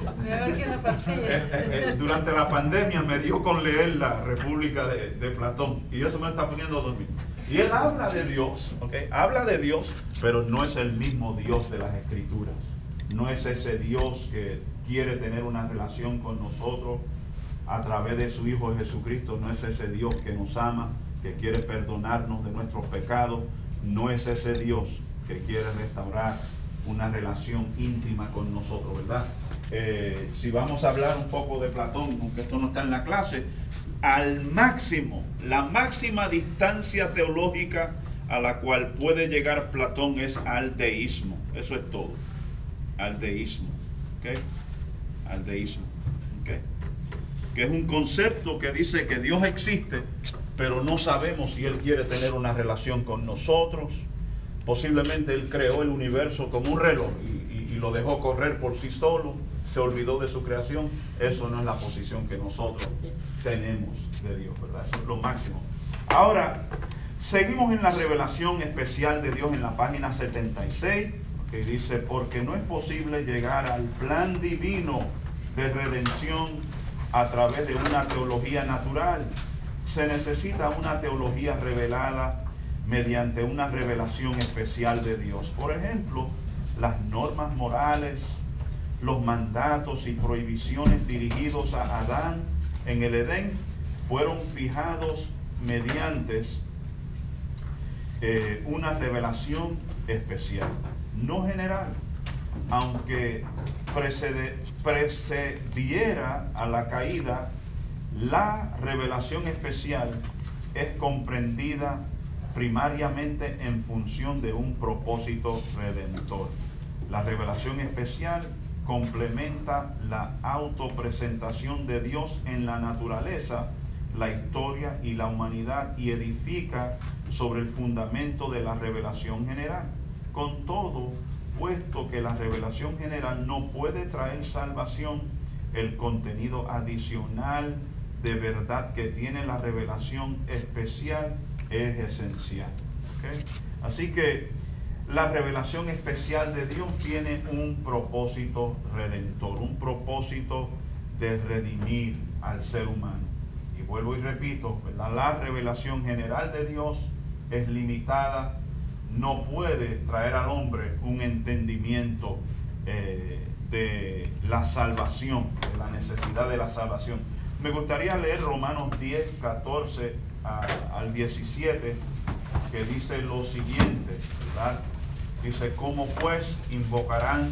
Durante la pandemia me dio con leer La República de, de Platón y eso me está poniendo a dormir. Y él habla de Dios, ¿okay? Habla de Dios, pero no es el mismo Dios de las Escrituras. No es ese Dios que quiere tener una relación con nosotros a través de su Hijo Jesucristo. No es ese Dios que nos ama, que quiere perdonarnos de nuestros pecados. No es ese Dios que quiere restaurar una relación íntima con nosotros, ¿verdad? Eh, si vamos a hablar un poco de Platón, aunque esto no está en la clase, al máximo, la máxima distancia teológica a la cual puede llegar Platón es al deísmo. Eso es todo. Al deísmo. ¿Okay? Al deísmo. ¿Okay? Que es un concepto que dice que Dios existe, pero no sabemos si Él quiere tener una relación con nosotros. Posiblemente Él creó el universo como un reloj y, y, y lo dejó correr por sí solo. Se olvidó de su creación. Eso no es la posición que nosotros tenemos de Dios, ¿verdad? Eso es lo máximo. Ahora, seguimos en la revelación especial de Dios en la página setenta y seis, que dice: porque no es posible llegar al plan divino de redención a través de una teología natural. Se necesita una teología revelada mediante una revelación especial de Dios. Por ejemplo, las normas morales, los mandatos y prohibiciones dirigidos a Adán en el Edén fueron fijados mediante eh, una revelación especial, no general, aunque precede, precediera a la caída. La revelación especial es comprendida primariamente en función de un propósito redentor. La revelación especial complementa la autopresentación de Dios en la naturaleza, la historia y la humanidad, y edifica sobre el fundamento de la revelación general. Con todo, puesto que la revelación general no puede traer salvación, el contenido adicional de verdad que tiene la revelación especial es esencial. ¿Okay? Así que la revelación especial de Dios tiene un propósito redentor, un propósito de redimir al ser humano. Y vuelvo y repito, ¿verdad? La revelación general de Dios es limitada, no puede traer al hombre un entendimiento eh, de la salvación, de la necesidad de la salvación. Me gustaría leer Romanos diez, catorce a, al diecisiete, que dice lo siguiente, ¿verdad? Dice: ¿cómo pues invocarán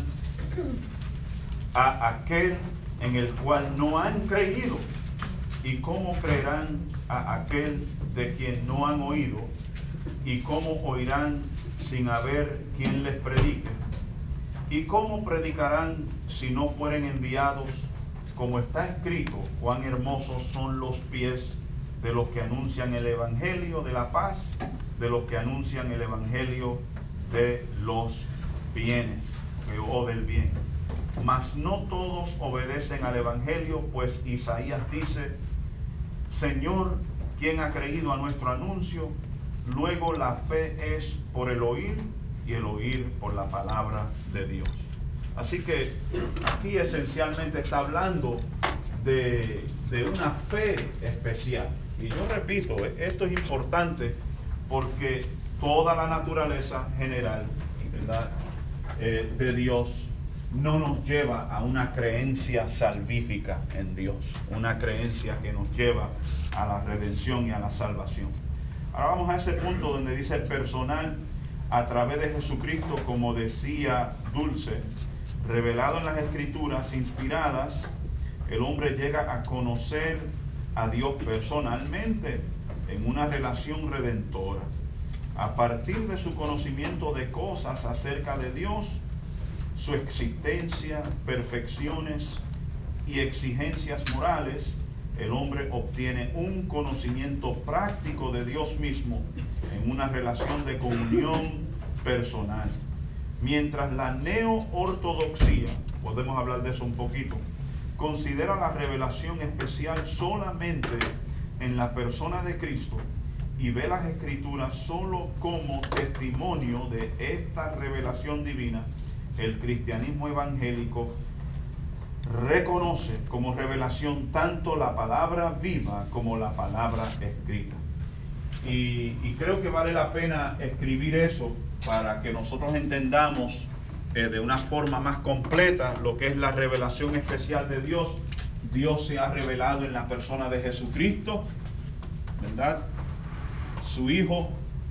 a aquel en el cual no han creído? ¿Y cómo creerán a aquel de quien no han oído? ¿Y cómo oirán sin haber quien les predique? ¿Y cómo predicarán si no fueren enviados? Como está escrito, cuán hermosos son los pies de los que anuncian el evangelio de la paz, de los que anuncian el evangelio de los bienes, o del bien. Mas no todos obedecen al evangelio, pues Isaías dice: Señor, ¿quién ha creído a nuestro anuncio? Luego la fe es por el oír, y el oír por la palabra de Dios. Así que aquí esencialmente está hablando de, de una fe especial. Y yo repito, esto es importante porque toda la naturaleza general, ¿verdad?, eh, de Dios no nos lleva a una creencia salvífica en Dios, una creencia que nos lleva a la redención y a la salvación. Ahora vamos a ese punto donde dice: personal, a través de Jesucristo, como decía Dulce, revelado en las Escrituras inspiradas, el hombre llega a conocer a Dios personalmente en una relación redentora. A partir de su conocimiento de cosas acerca de Dios, su existencia, perfecciones y exigencias morales, el hombre obtiene un conocimiento práctico de Dios mismo en una relación de comunión personal. Mientras la neo-ortodoxia, podemos hablar de eso un poquito, considera la revelación especial solamente en la persona de Cristo y ve las Escrituras solo como testimonio de esta revelación divina, el cristianismo evangélico reconoce como revelación tanto la palabra viva como la palabra escrita. Y, y creo que vale la pena escribir eso para que nosotros entendamos eh, de una forma más completa lo que es la revelación especial de Dios. Dios se ha revelado en la persona de Jesucristo, ¿verdad? Su Hijo.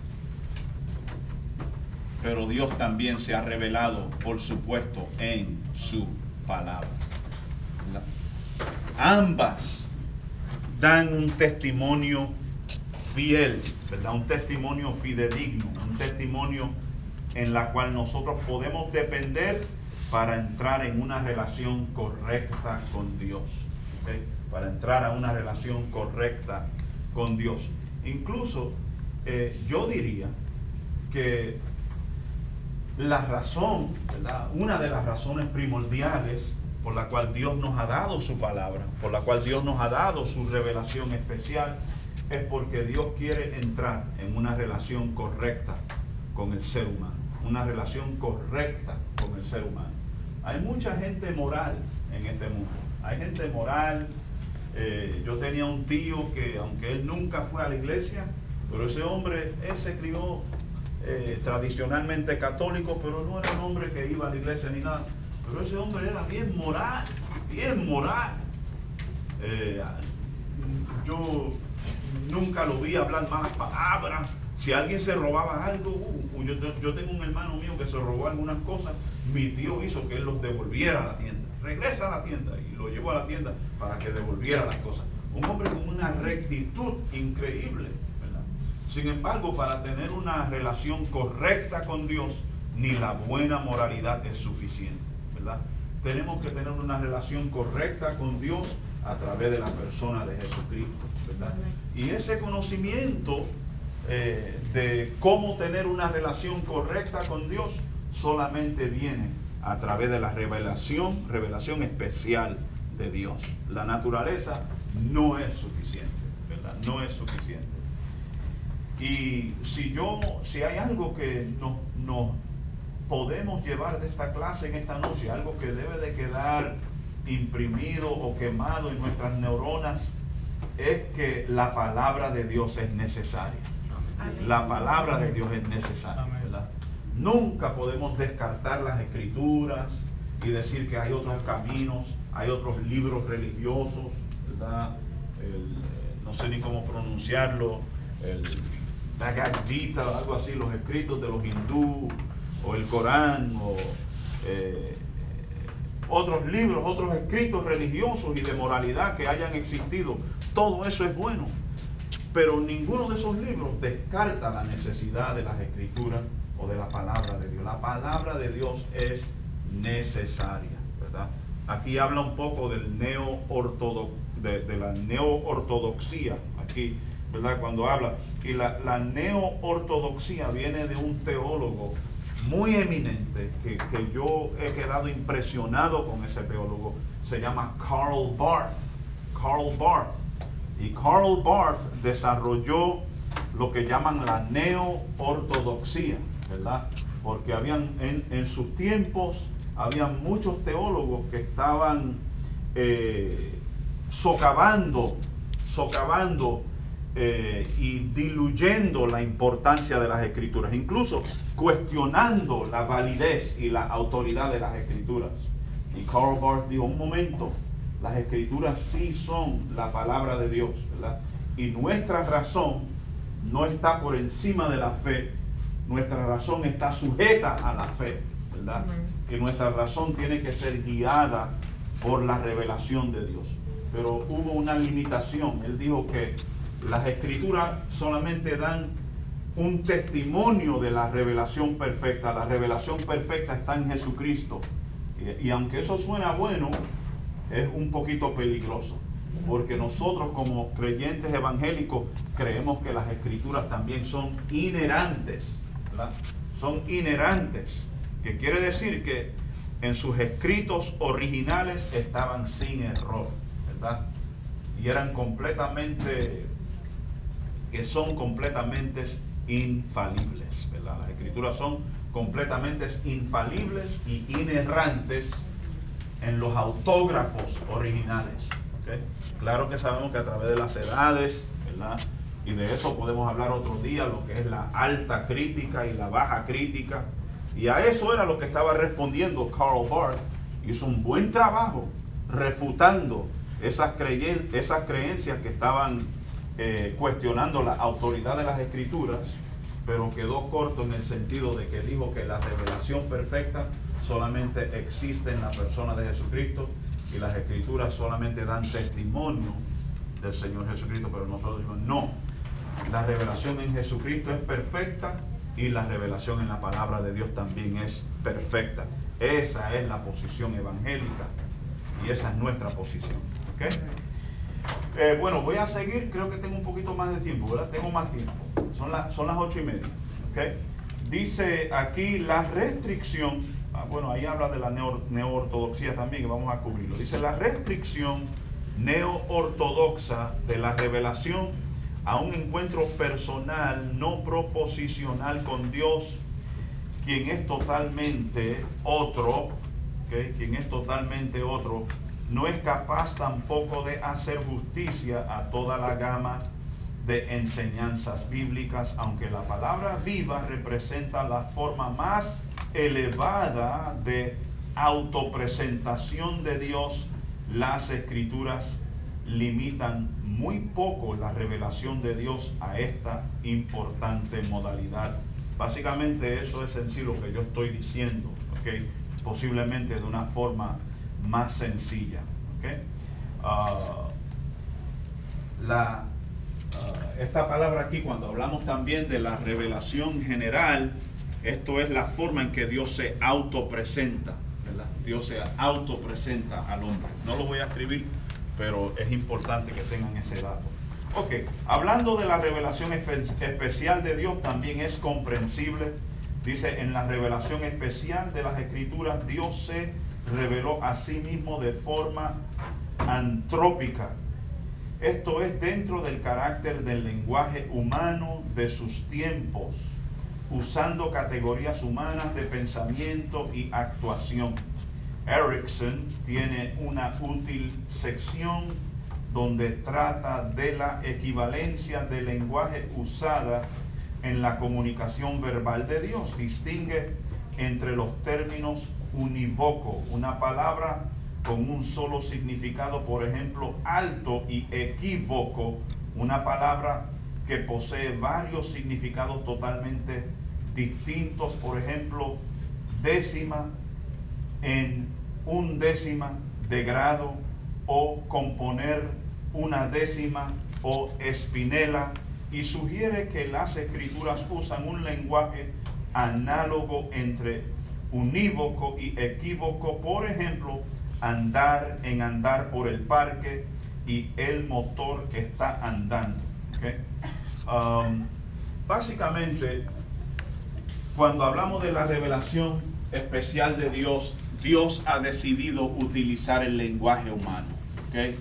Pero Dios también se ha revelado, por supuesto, en su palabra. ¿Verdad? Ambas dan un testimonio fiel, ¿verdad? Un testimonio fidedigno, un testimonio en la cual nosotros podemos depender para entrar en una relación correcta con Dios, ¿okay? Para entrar a una relación correcta con Dios. Incluso eh, yo diría que la razón, ¿verdad? Una de las razones primordiales por la cual Dios nos ha dado su palabra, por la cual Dios nos ha dado su revelación especial, es porque Dios quiere entrar en una relación correcta con el ser humano, una relación correcta con el ser humano. Hay mucha gente moral en este mundo, hay gente moral. Eh, yo tenía un tío que, aunque él nunca fue a la iglesia, pero ese hombre, él se crió eh, tradicionalmente católico, pero no era un hombre que iba a la iglesia ni nada. Pero ese hombre era bien moral, bien moral. Eh, yo nunca lo vi hablar malas palabras. Si alguien se robaba algo, uh, yo, yo tengo un hermano mío que se robó algunas cosas, mi tío hizo que él los devolviera a la tienda. Regresa a la tienda, y lo llevó a la tienda para que devolviera las cosas. Un hombre con una rectitud increíble, ¿verdad? Sin embargo, para tener una relación correcta con Dios, ni la buena moralidad es suficiente, ¿verdad? Tenemos que tener una relación correcta con Dios a través de la persona de Jesucristo, ¿verdad? Y ese conocimiento eh, de cómo tener una relación correcta con Dios solamente viene a través de la revelación, revelación especial de Dios. La naturaleza no es suficiente, ¿verdad? No es suficiente. Y si yo, si hay algo que nos, nos podemos llevar de esta clase en esta noche, algo que debe de quedar imprimido o quemado en nuestras neuronas, es que la palabra de Dios es necesaria. Amén. La palabra de Dios es necesaria, ¿verdad? Nunca podemos descartar las Escrituras y decir que hay otros caminos, hay otros libros religiosos, ¿verdad? El, no sé ni cómo pronunciarlo, el Bhagavad Gita o algo así, los escritos de los hindú, o el Corán, o eh, otros libros, otros escritos religiosos y de moralidad que hayan existido. Todo eso es bueno, pero ninguno de esos libros descarta la necesidad de las Escrituras o de la palabra de Dios. La palabra de Dios es necesaria, ¿verdad? Aquí habla un poco del neo-ortodox, de, de la neo-ortodoxia, aquí, ¿verdad? Cuando habla, y la, la neo-ortodoxia viene de un teólogo muy eminente, que, que yo he quedado impresionado con ese teólogo. Se llama Karl Barth. Karl Barth. Y Karl Barth desarrolló lo que llaman la neo-ortodoxia, ¿verdad? Porque habían en, en sus tiempos habían muchos teólogos que estaban eh, socavando, socavando eh, y diluyendo la importancia de las Escrituras, incluso cuestionando la validez y la autoridad de las Escrituras. Y Karl Barth dijo, un momento, las Escrituras sí son la palabra de Dios, ¿verdad? Y nuestra razón no está por encima de la fe. nuestra razón está sujeta a la fe, ¿verdad? Y nuestra razón tiene que ser guiada por la revelación de Dios. Pero hubo una limitación. Él dijo que las escrituras solamente dan un testimonio de la revelación perfecta. La revelación perfecta está en Jesucristo. Y, y aunque eso suena bueno, es un poquito peligroso. Porque nosotros como creyentes evangélicos creemos que las escrituras también son inerrantes, ¿verdad? Son inerrantes, que quiere decir que en sus escritos originales estaban sin error, ¿verdad? Y eran completamente, que son completamente infalibles, ¿verdad? Las escrituras son completamente infalibles y inerrantes en los autógrafos originales. ¿Okay? Claro que sabemos que a través de las edades, ¿verdad? Y de eso podemos hablar otro día, lo que es la alta crítica y la baja crítica. Y a eso era lo que estaba respondiendo Karl Barth. Hizo un buen trabajo refutando esas, creyen esas creencias que estaban eh, cuestionando la autoridad de las escrituras, pero quedó corto en el sentido de que dijo que la revelación perfecta solamente existe en la persona de Jesucristo, y las escrituras solamente dan testimonio del Señor Jesucristo. Pero nosotros decimos no, la revelación en Jesucristo es perfecta y la revelación en la palabra de Dios también es perfecta. Esa es la posición evangélica y esa es nuestra posición. ¿Okay? Eh, bueno, voy a seguir. Creo que tengo un poquito más de tiempo, ¿verdad? Tengo más tiempo. Son, la, son las ocho y media. ¿Okay? Dice aquí la restricción. Ah, bueno, ahí habla de la neo, neo-ortodoxia también, que vamos a cubrirlo. Dice la restricción neo-ortodoxa de la revelación a un encuentro personal, no proposicional con Dios, quien es totalmente otro, ¿okay? Quien es totalmente otro, no es capaz tampoco de hacer justicia a toda la gama de enseñanzas bíblicas, aunque la palabra viva representa la forma más elevada de autopresentación de Dios. Las escrituras limitan muy poco la revelación de Dios a esta importante modalidad. Básicamente eso es en sí lo que yo estoy diciendo, ¿okay? Posiblemente de una forma más sencilla, ¿okay? Uh, la, uh, esta palabra aquí, cuando hablamos también de la revelación general, esto es la forma en que Dios se autopresenta, ¿verdad? Dios se autopresenta al hombre. No lo voy a escribir, pero es importante que tengan ese dato. Ok, hablando de la revelación espe especial de Dios, también es comprensible. Dice, en la revelación especial de las Escrituras, Dios se reveló a sí mismo de forma antrópica. Esto es dentro del carácter del lenguaje humano de sus tiempos, usando categorías humanas de pensamiento y actuación. Erickson tiene una útil sección donde trata de la equivalencia del lenguaje usada en la comunicación verbal de Dios. Distingue entre los términos unívoco, una palabra con un solo significado, por ejemplo, alto, y equívoco, una palabra que posee varios significados totalmente distintos, por ejemplo, décima en un décima de grado, o componer una décima, o espinela, y sugiere que las escrituras usan un lenguaje análogo entre unívoco y equívoco. Por ejemplo, andar en andar por el parque y el motor que está andando. ¿Okay? Um, básicamente, cuando hablamos de la revelación especial de Dios, Dios ha decidido utilizar el lenguaje humano. ¿Okay?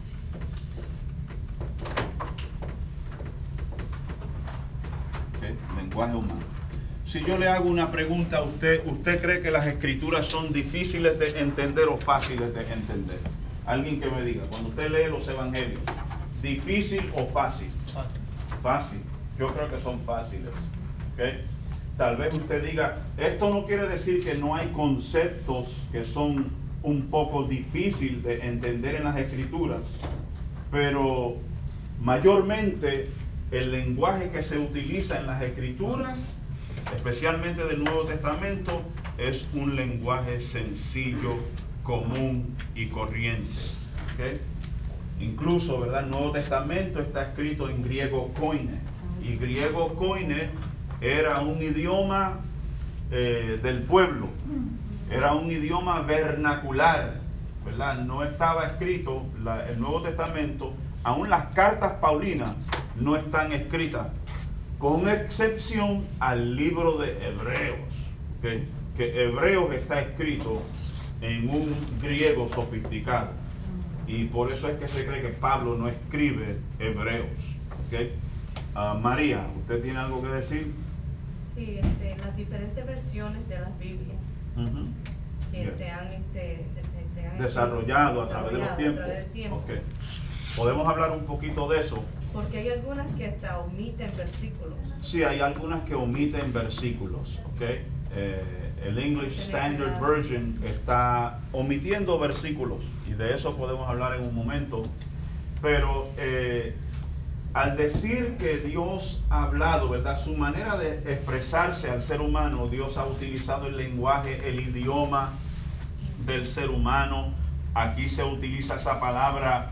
¿Okay? Lenguaje humano. Si yo le hago una pregunta a usted, ¿usted cree que las escrituras son difíciles de entender o fáciles de entender? Alguien que me diga, cuando usted lee los evangelios, ¿difícil o fácil? Fácil. Fácil. Yo creo que son fáciles. ¿Okay? Tal vez usted diga, esto no quiere decir que no hay conceptos que son un poco difíciles de entender en las escrituras, pero mayormente el lenguaje que se utiliza en las escrituras especialmente del Nuevo Testamento, es un lenguaje sencillo, común y corriente. ¿Okay? Incluso, ¿verdad? El Nuevo Testamento está escrito en griego koine. Y griego koine era un idioma eh, del pueblo. Era un idioma vernacular, ¿verdad? No estaba escrito, la, el Nuevo Testamento, aún las cartas paulinas no están escritas, con excepción al libro de Hebreos, ¿okay? Que Hebreos está escrito en un griego sofisticado. Y por eso es que se cree que Pablo no escribe Hebreos. ¿Okay? Uh, María, ¿usted tiene algo que decir? Sí, este, las diferentes versiones de las Biblias Uh-huh. que Yeah. se han, este, de- de- han Desarrollado a través de los desarrollado a tiempos. través del tiempo. Okay. Podemos hablar un poquito de eso. Porque hay algunas que hasta omiten versículos. Sí, hay algunas que omiten versículos. ¿Okay? Eh, el English Standard Version está omitiendo versículos, y de eso podemos hablar en un momento. Pero eh, al decir que Dios ha hablado, ¿verdad? Su manera de expresarse al ser humano, Dios ha utilizado el lenguaje, el idioma del ser humano. Aquí se utiliza esa palabra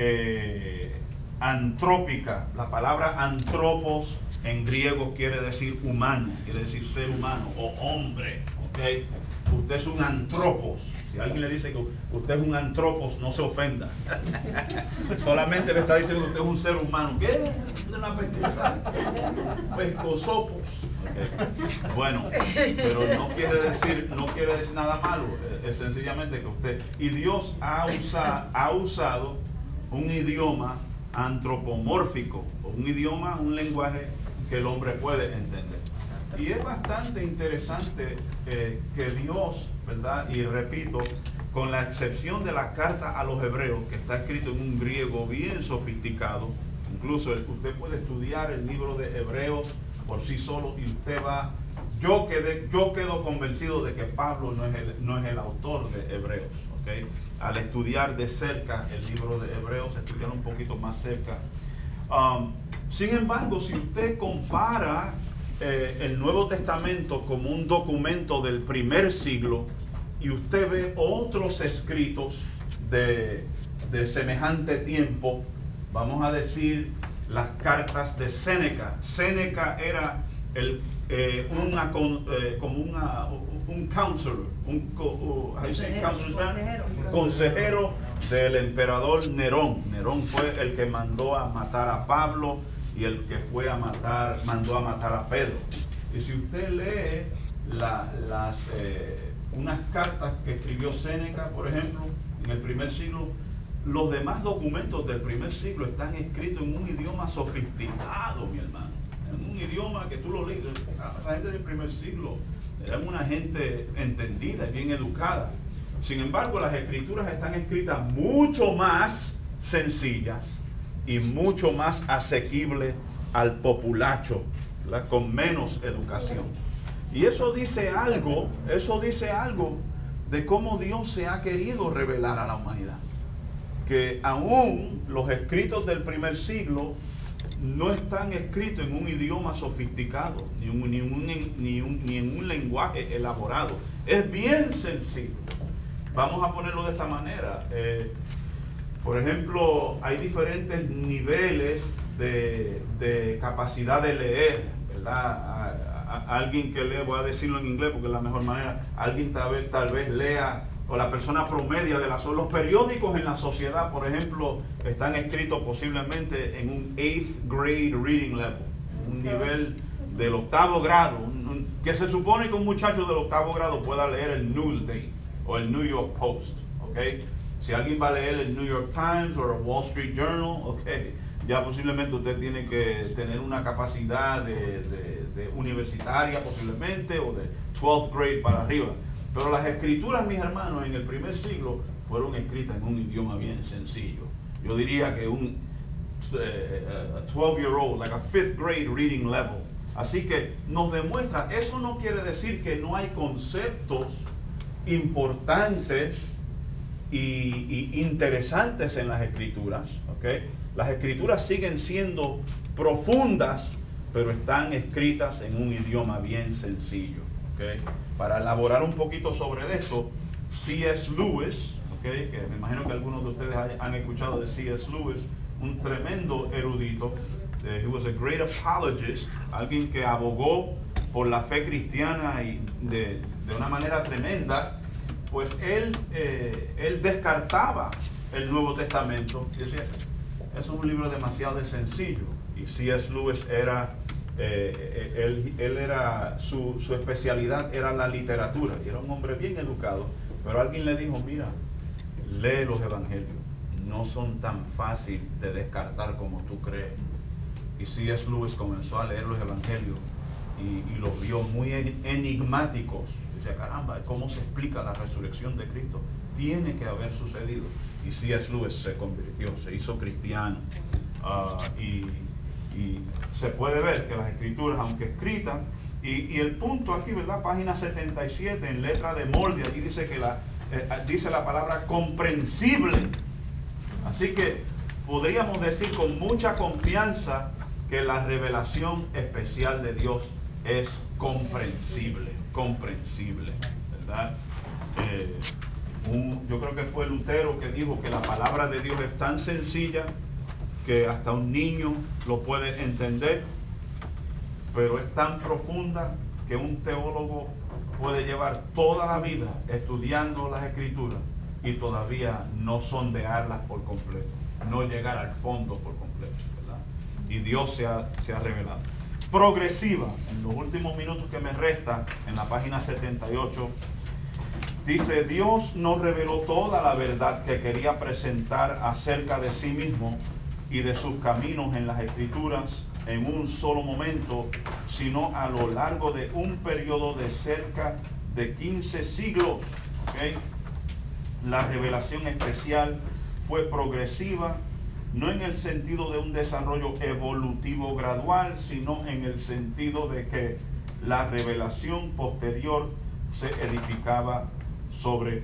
eh, antrópica. La palabra antropos en griego quiere decir humano, quiere decir ser humano o hombre. ¿Okay? Usted es un antropos. Si alguien le dice que usted es un antropos, no se ofenda. Solamente le está diciendo que usted es un ser humano. ¿Qué? Una pescosa. Pescosopos. Okay. Bueno, pero no quiere decir, no quiere decir nada malo. Es sencillamente que usted. Y Dios ha, usa, ha usado un idioma antropomórfico, un idioma, un lenguaje que el hombre puede entender. Y es bastante interesante eh, que Dios, ¿verdad? Y repito, con la excepción de la carta a los hebreos, que está escrito en un griego bien sofisticado, incluso usted puede estudiar el libro de Hebreos por sí solo y usted va, yo quedé, yo quedo convencido de que Pablo no es el, no es el autor de Hebreos, ¿okay? Al estudiar de cerca el libro de Hebreos, estudiar un poquito más cerca. Um, sin embargo, si usted compara Eh, el Nuevo Testamento como un documento del primer siglo y usted ve otros escritos de, de semejante tiempo, vamos a decir las cartas de Séneca. Séneca era el, eh, una, con, eh, como una, un counselor, un uh, consejero, consejero. consejero del emperador Nerón. Nerón fue el que mandó a matar a Pablo y el que fue a matar, mandó a matar a Pedro. Y si usted lee la, las, eh, unas cartas que escribió Séneca, por ejemplo, en el primer siglo, los demás documentos del primer siglo están escritos en un idioma sofisticado, mi hermano. En un idioma que tú lo lees, la gente del primer siglo eran una gente entendida y bien educada. Sin embargo, las escrituras están escritas mucho más sencillas y mucho más asequible al populacho, ¿verdad? Con menos educación. Y eso dice algo, eso dice algo de cómo Dios se ha querido revelar a la humanidad. Que aún los escritos del primer siglo no están escritos en un idioma sofisticado, ni, un, ni, un, ni, un, ni en un lenguaje elaborado. Es bien sencillo. Vamos a ponerlo de esta manera. Eh, Por ejemplo, hay diferentes niveles de, de capacidad de leer, ¿verdad? A, a, a alguien que lee, voy a decirlo en inglés porque es la mejor manera, alguien tal vez, tal vez lea, o la persona promedio de las, los periódicos en la sociedad, por ejemplo, están escritos posiblemente en un eighth grade reading level, un nivel del octavo grado, un, un, que se supone que un muchacho del octavo grado pueda leer el Newsday o el New York Post, ¿ok? Si alguien va a leer el New York Times o el Wall Street Journal, ok, ya posiblemente usted tiene que tener una capacidad de, de, de universitaria posiblemente o de twelfth grade para arriba. Pero las escrituras, mis hermanos, en el primer siglo fueron escritas en un idioma bien sencillo. Yo diría que un uh, twelve year old, like a fifth grade reading level. Así que nos demuestra, eso no quiere decir que no hay conceptos importantes Y, y interesantes en las escrituras, ¿okay? Las escrituras siguen siendo profundas, pero están escritas en un idioma bien sencillo. ¿Okay? Para elaborar un poquito sobre esto, C S Lewis, ¿okay? Que me imagino que algunos de ustedes han escuchado de C S Lewis, un tremendo erudito. Uh, he was a great apologist, alguien que abogó por la fe cristiana y de, de una manera tremenda. Pues él, eh, él descartaba el Nuevo Testamento y decía, es un libro demasiado sencillo. Y C S Lewis era, eh, él, él era, su, su especialidad era la literatura, y era un hombre bien educado, pero alguien le dijo, mira, lee los evangelios, no son tan fáciles de descartar como tú crees. Y C S Lewis comenzó a leer los evangelios y, y los vio muy enigmáticos. Dice, caramba, ¿cómo se explica la resurrección de Cristo? Tiene que haber sucedido. Y C S Lewis se convirtió, se hizo cristiano. Uh, y, y se puede ver que las escrituras, aunque escritas, y, y el punto aquí, ¿verdad? Página setenta y siete, en letra de molde, allí dice que la, eh, dice la palabra comprensible. Así que podríamos decir con mucha confianza que la revelación especial de Dios es comprensible, comprensible, ¿verdad? Eh, un, yo creo que fue Lutero que dijo que la palabra de Dios es tan sencilla que hasta un niño lo puede entender, pero es tan profunda que un teólogo puede llevar toda la vida estudiando las escrituras y todavía no sondearlas por completo, no llegar al fondo por completo, ¿verdad? Y Dios se ha, se ha revelado. Progresiva, en los últimos minutos que me restan, en la página setenta y ocho, dice, Dios nos reveló toda la verdad que quería presentar acerca de sí mismo y de sus caminos en las escrituras en un solo momento, sino a lo largo de un periodo de cerca de quince siglos. ¿Okay? La revelación especial fue progresiva, no en el sentido de un desarrollo evolutivo gradual, sino en el sentido de que la revelación posterior se edificaba sobre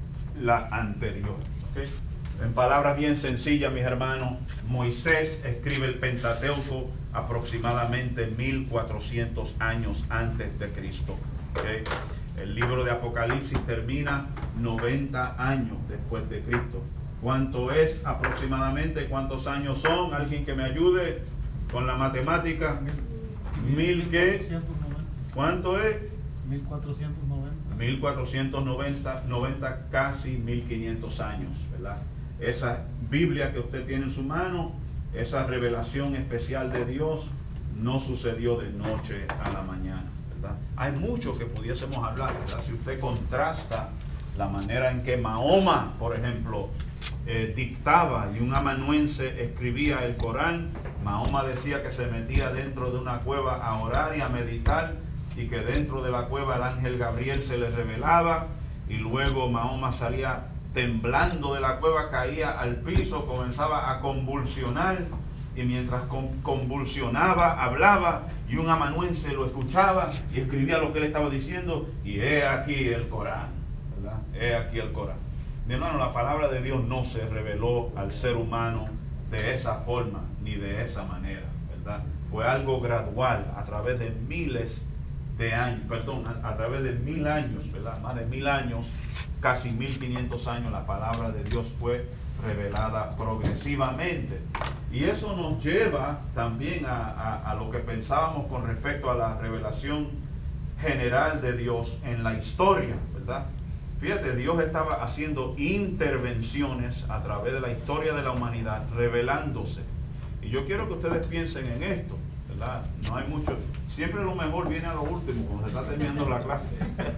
la anterior. ¿Okay? En palabras bien sencillas, mis hermanos, Moisés escribe el Pentateuco aproximadamente mil cuatrocientos años antes de Cristo. ¿Okay? El libro de Apocalipsis termina noventa años después de Cristo. ¿Cuánto es aproximadamente? ¿Cuántos años son? ¿Alguien que me ayude con la matemática? ¿Mil qué? ¿Cuánto es? mil cuatrocientos noventa. mil cuatrocientos noventa, noventa, casi mil quinientos años, ¿verdad? Esa Biblia que usted tiene en su mano, esa revelación especial de Dios, no sucedió de noche a la mañana, ¿verdad? Hay mucho que pudiésemos hablar, ¿verdad? Si usted contrasta la manera en que Mahoma, por ejemplo, eh, dictaba y un amanuense escribía el Corán, Mahoma decía que se metía dentro de una cueva a orar y a meditar, y que dentro de la cueva el ángel Gabriel se le revelaba, y luego Mahoma salía temblando de la cueva, caía al piso, comenzaba a convulsionar, y mientras convulsionaba, hablaba, y un amanuense lo escuchaba y escribía lo que él estaba diciendo, y he aquí el Corán, ¿verdad? He aquí el Corán. Mi hermano, la palabra de Dios no se reveló al ser humano de esa forma, ni de esa manera, ¿verdad? Fue algo gradual, a través de miles de años, perdón, a, a través de mil años, ¿verdad? Más de mil años, casi mil quinientos años, la palabra de Dios fue revelada progresivamente. Y eso nos lleva también a, a, a lo que pensábamos con respecto a la revelación general de Dios en la historia, ¿verdad? Fíjate, Dios estaba haciendo intervenciones a través de la historia de la humanidad, revelándose. Y yo quiero que ustedes piensen en esto, ¿verdad? No hay mucho, siempre lo mejor viene a lo último, cuando se está terminando la clase.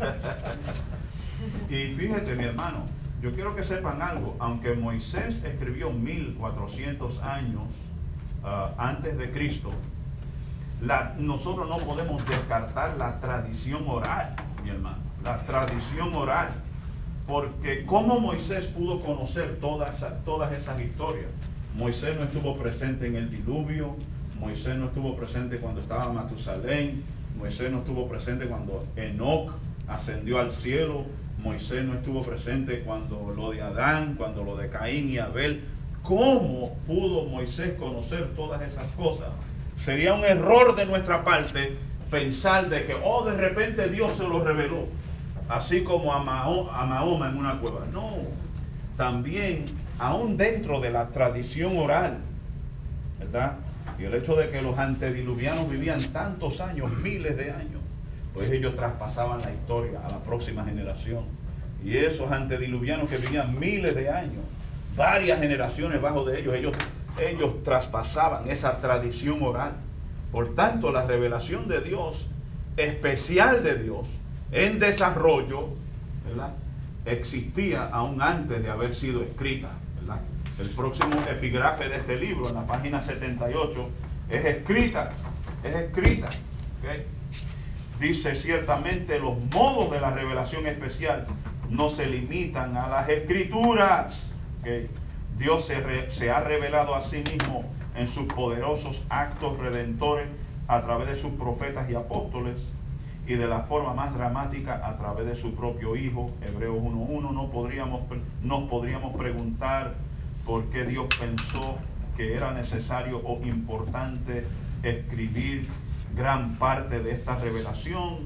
Y fíjate, mi hermano, yo quiero que sepan algo, aunque Moisés escribió mil cuatrocientos años uh, antes de Cristo, la, nosotros no podemos descartar la tradición oral, mi hermano, la tradición oral, porque ¿cómo Moisés pudo conocer todas, todas esas historias? Moisés no estuvo presente en el diluvio, Moisés no estuvo presente cuando estaba Matusalén, Moisés no estuvo presente cuando Enoc ascendió al cielo, Moisés no estuvo presente cuando lo de Adán, cuando lo de Caín y Abel. ¿Cómo pudo Moisés conocer todas esas cosas? sería un error de nuestra parte pensar de que, oh, de repente Dios se lo reveló, así como a, Maho- a Mahoma en una cueva. No, también, aún dentro de la tradición oral, ¿verdad? Y el hecho de que los antediluvianos vivían tantos años, miles de años, pues ellos traspasaban la historia a la próxima generación. Y esos antediluvianos que vivían miles de años, varias generaciones bajo de ellos, ellos, ellos traspasaban esa tradición oral. Por tanto, la revelación de Dios, especial de Dios, en desarrollo, ¿verdad?, existía aún antes de haber sido escrita, ¿verdad? El próximo epígrafe de este libro, en la página setenta y ocho, es escrita, es escrita, ¿okay? Dice: ciertamente los modos de la revelación especial no se limitan a las escrituras, ¿okay? Dios se, re, se ha revelado a sí mismo en sus poderosos actos redentores a través de sus profetas y apóstoles, y de la forma más dramática a través de su propio Hijo. Hebreos uno uno. No podríamos, nos podríamos preguntar por qué Dios pensó que era necesario o importante escribir gran parte de esta revelación,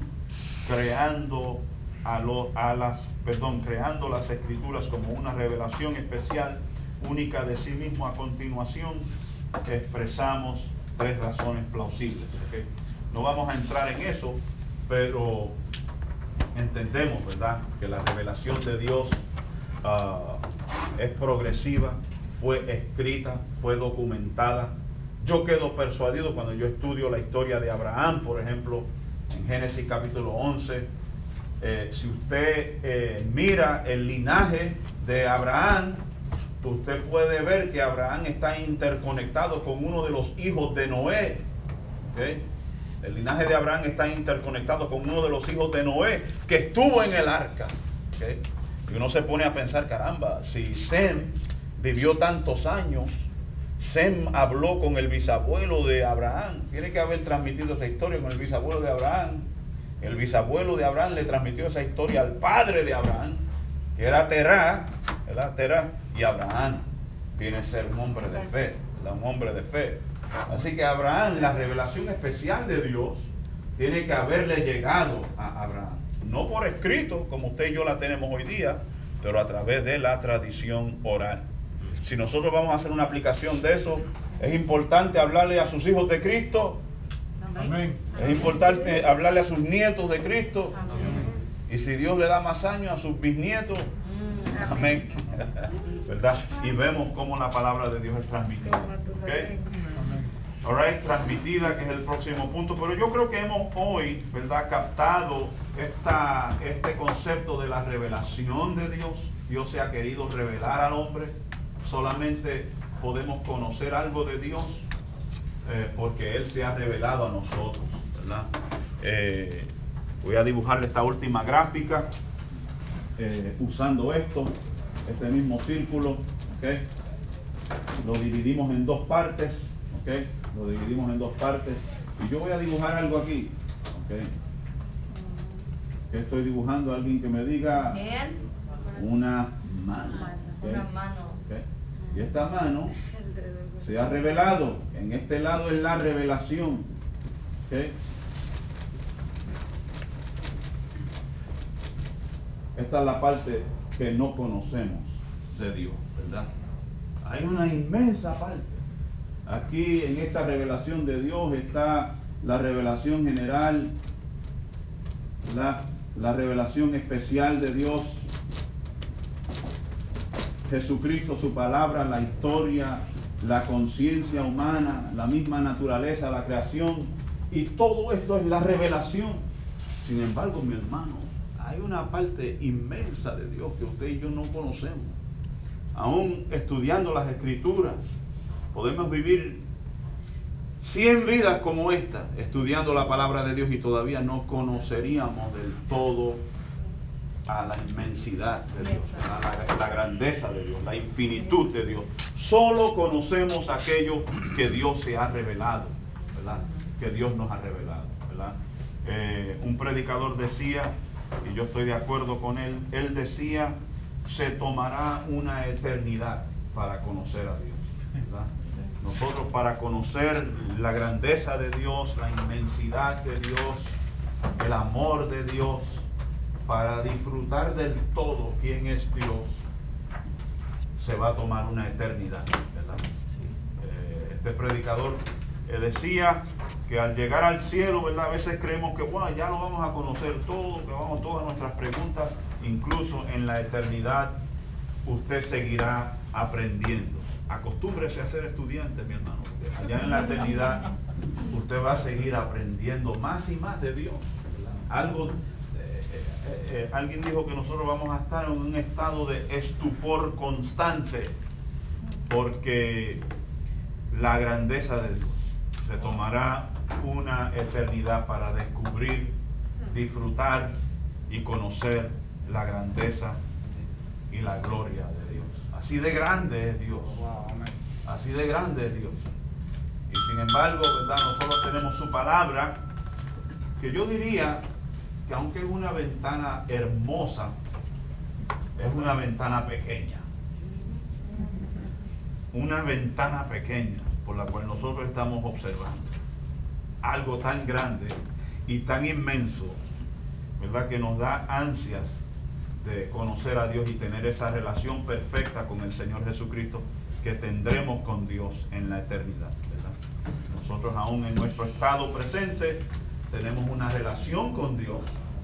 creando a, lo, a las, perdón, creando las Escrituras como una revelación especial, única de sí mismo. A continuación expresamos tres razones plausibles, ¿okay? No vamos a entrar en eso, pero entendemos, ¿verdad?, que la revelación de Dios uh, es progresiva, fue escrita, fue documentada. Yo quedo persuadido cuando yo estudio la historia de Abraham, por ejemplo, en Génesis capítulo once. Eh, si usted eh, mira el linaje de Abraham, usted puede ver que Abraham está interconectado con uno de los hijos de Noé, ¿okay? El linaje de Abraham está interconectado con uno de los hijos de Noé que estuvo en el arca, ¿okay? Y uno se pone a pensar, caramba, si Sem vivió tantos años, Sem habló con el bisabuelo de Abraham, tiene que haber transmitido esa historia con el bisabuelo de Abraham. El bisabuelo de Abraham le transmitió esa historia al padre de Abraham, que era Terah, ¿verdad? Terah, y Abraham viene a ser un hombre de fe, ¿verdad? Un hombre de fe. Así que Abraham, la revelación especial de Dios, tiene que haberle llegado a Abraham. No por escrito, como usted y yo la tenemos hoy día, pero a través de la tradición oral. Si nosotros vamos a hacer una aplicación de eso, es importante hablarle a sus hijos de Cristo. Amén. Es importante hablarle a sus nietos de Cristo. Amén. Y si Dios le da más años, a sus bisnietos. Amén. ¿Verdad? Y vemos cómo la palabra de Dios es transmitida. ¿Okay? All right, transmitida, que es el próximo punto. Pero yo creo que hemos hoy, ¿verdad?, captado esta, este concepto de la revelación de Dios. Dios se ha querido revelar al hombre. Solamente podemos conocer algo de Dios eh, porque Él se ha revelado a nosotros, ¿verdad? Eh, voy a dibujarle esta última gráfica eh, usando esto, este mismo círculo, ¿okay? Lo dividimos en dos partes, ¿okay? Lo dividimos en dos partes y yo voy a dibujar algo aquí, ¿okay? ¿Qué estoy dibujando? Alguien que me diga. Bien. Una mano, ¿okay? Una mano. ¿Okay? Y esta mano se ha revelado. En este lado es la revelación, ¿okay? Esta es la parte que no conocemos de Dios, ¿verdad? Hay una inmensa parte. Aquí en esta revelación de Dios está la revelación general, la, la revelación especial de Dios, Jesucristo, su palabra, la historia, la conciencia humana, la misma naturaleza, la creación, y todo esto es la revelación. Sin embargo, mi hermano, hay una parte inmensa de Dios que usted y yo no conocemos. Aún estudiando las Escrituras, podemos vivir cien vidas como esta, estudiando la palabra de Dios, y todavía no conoceríamos del todo a la inmensidad de Dios, a la, la grandeza de Dios, la infinitud de Dios. Solo conocemos aquello que Dios se ha revelado, ¿verdad? Que Dios nos ha revelado, ¿verdad? Eh, un predicador decía, y yo estoy de acuerdo con él, él decía, se tomará una eternidad para conocer a Dios, ¿verdad? Nosotros, para conocer la grandeza de Dios, la inmensidad de Dios, el amor de Dios, para disfrutar del todo quién es Dios, se va a tomar una eternidad, ¿verdad? Eh, este predicador eh, decía que al llegar al cielo, ¿verdad? A veces creemos que wow, ya lo vamos a conocer todo, que vamos todas nuestras preguntas, incluso en la eternidad usted seguirá aprendiendo. Acostúmbrese a ser estudiante, mi hermano, porque allá en la eternidad usted va a seguir aprendiendo más y más de Dios. Algo, eh, eh, eh, alguien dijo que nosotros vamos a estar en un estado de estupor constante, porque la grandeza de Dios se tomará una eternidad para descubrir, disfrutar y conocer la grandeza y la gloria de Dios. Así de grande es Dios. Así de grande es Dios. Y sin embargo, ¿verdad? Nosotros tenemos su palabra, que yo diría que aunque es una ventana hermosa, es una ventana pequeña. Una ventana pequeña por la cual nosotros estamos observando algo tan grande y tan inmenso, ¿verdad? Que nos da ansias de conocer a Dios y tener esa relación perfecta con el Señor Jesucristo que tendremos con Dios en la eternidad, ¿verdad? Nosotros aún en nuestro estado presente tenemos una relación con Dios,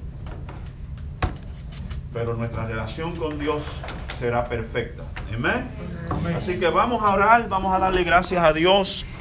pero nuestra relación con Dios será perfecta. Amén. Así que vamos a orar, vamos a darle gracias a Dios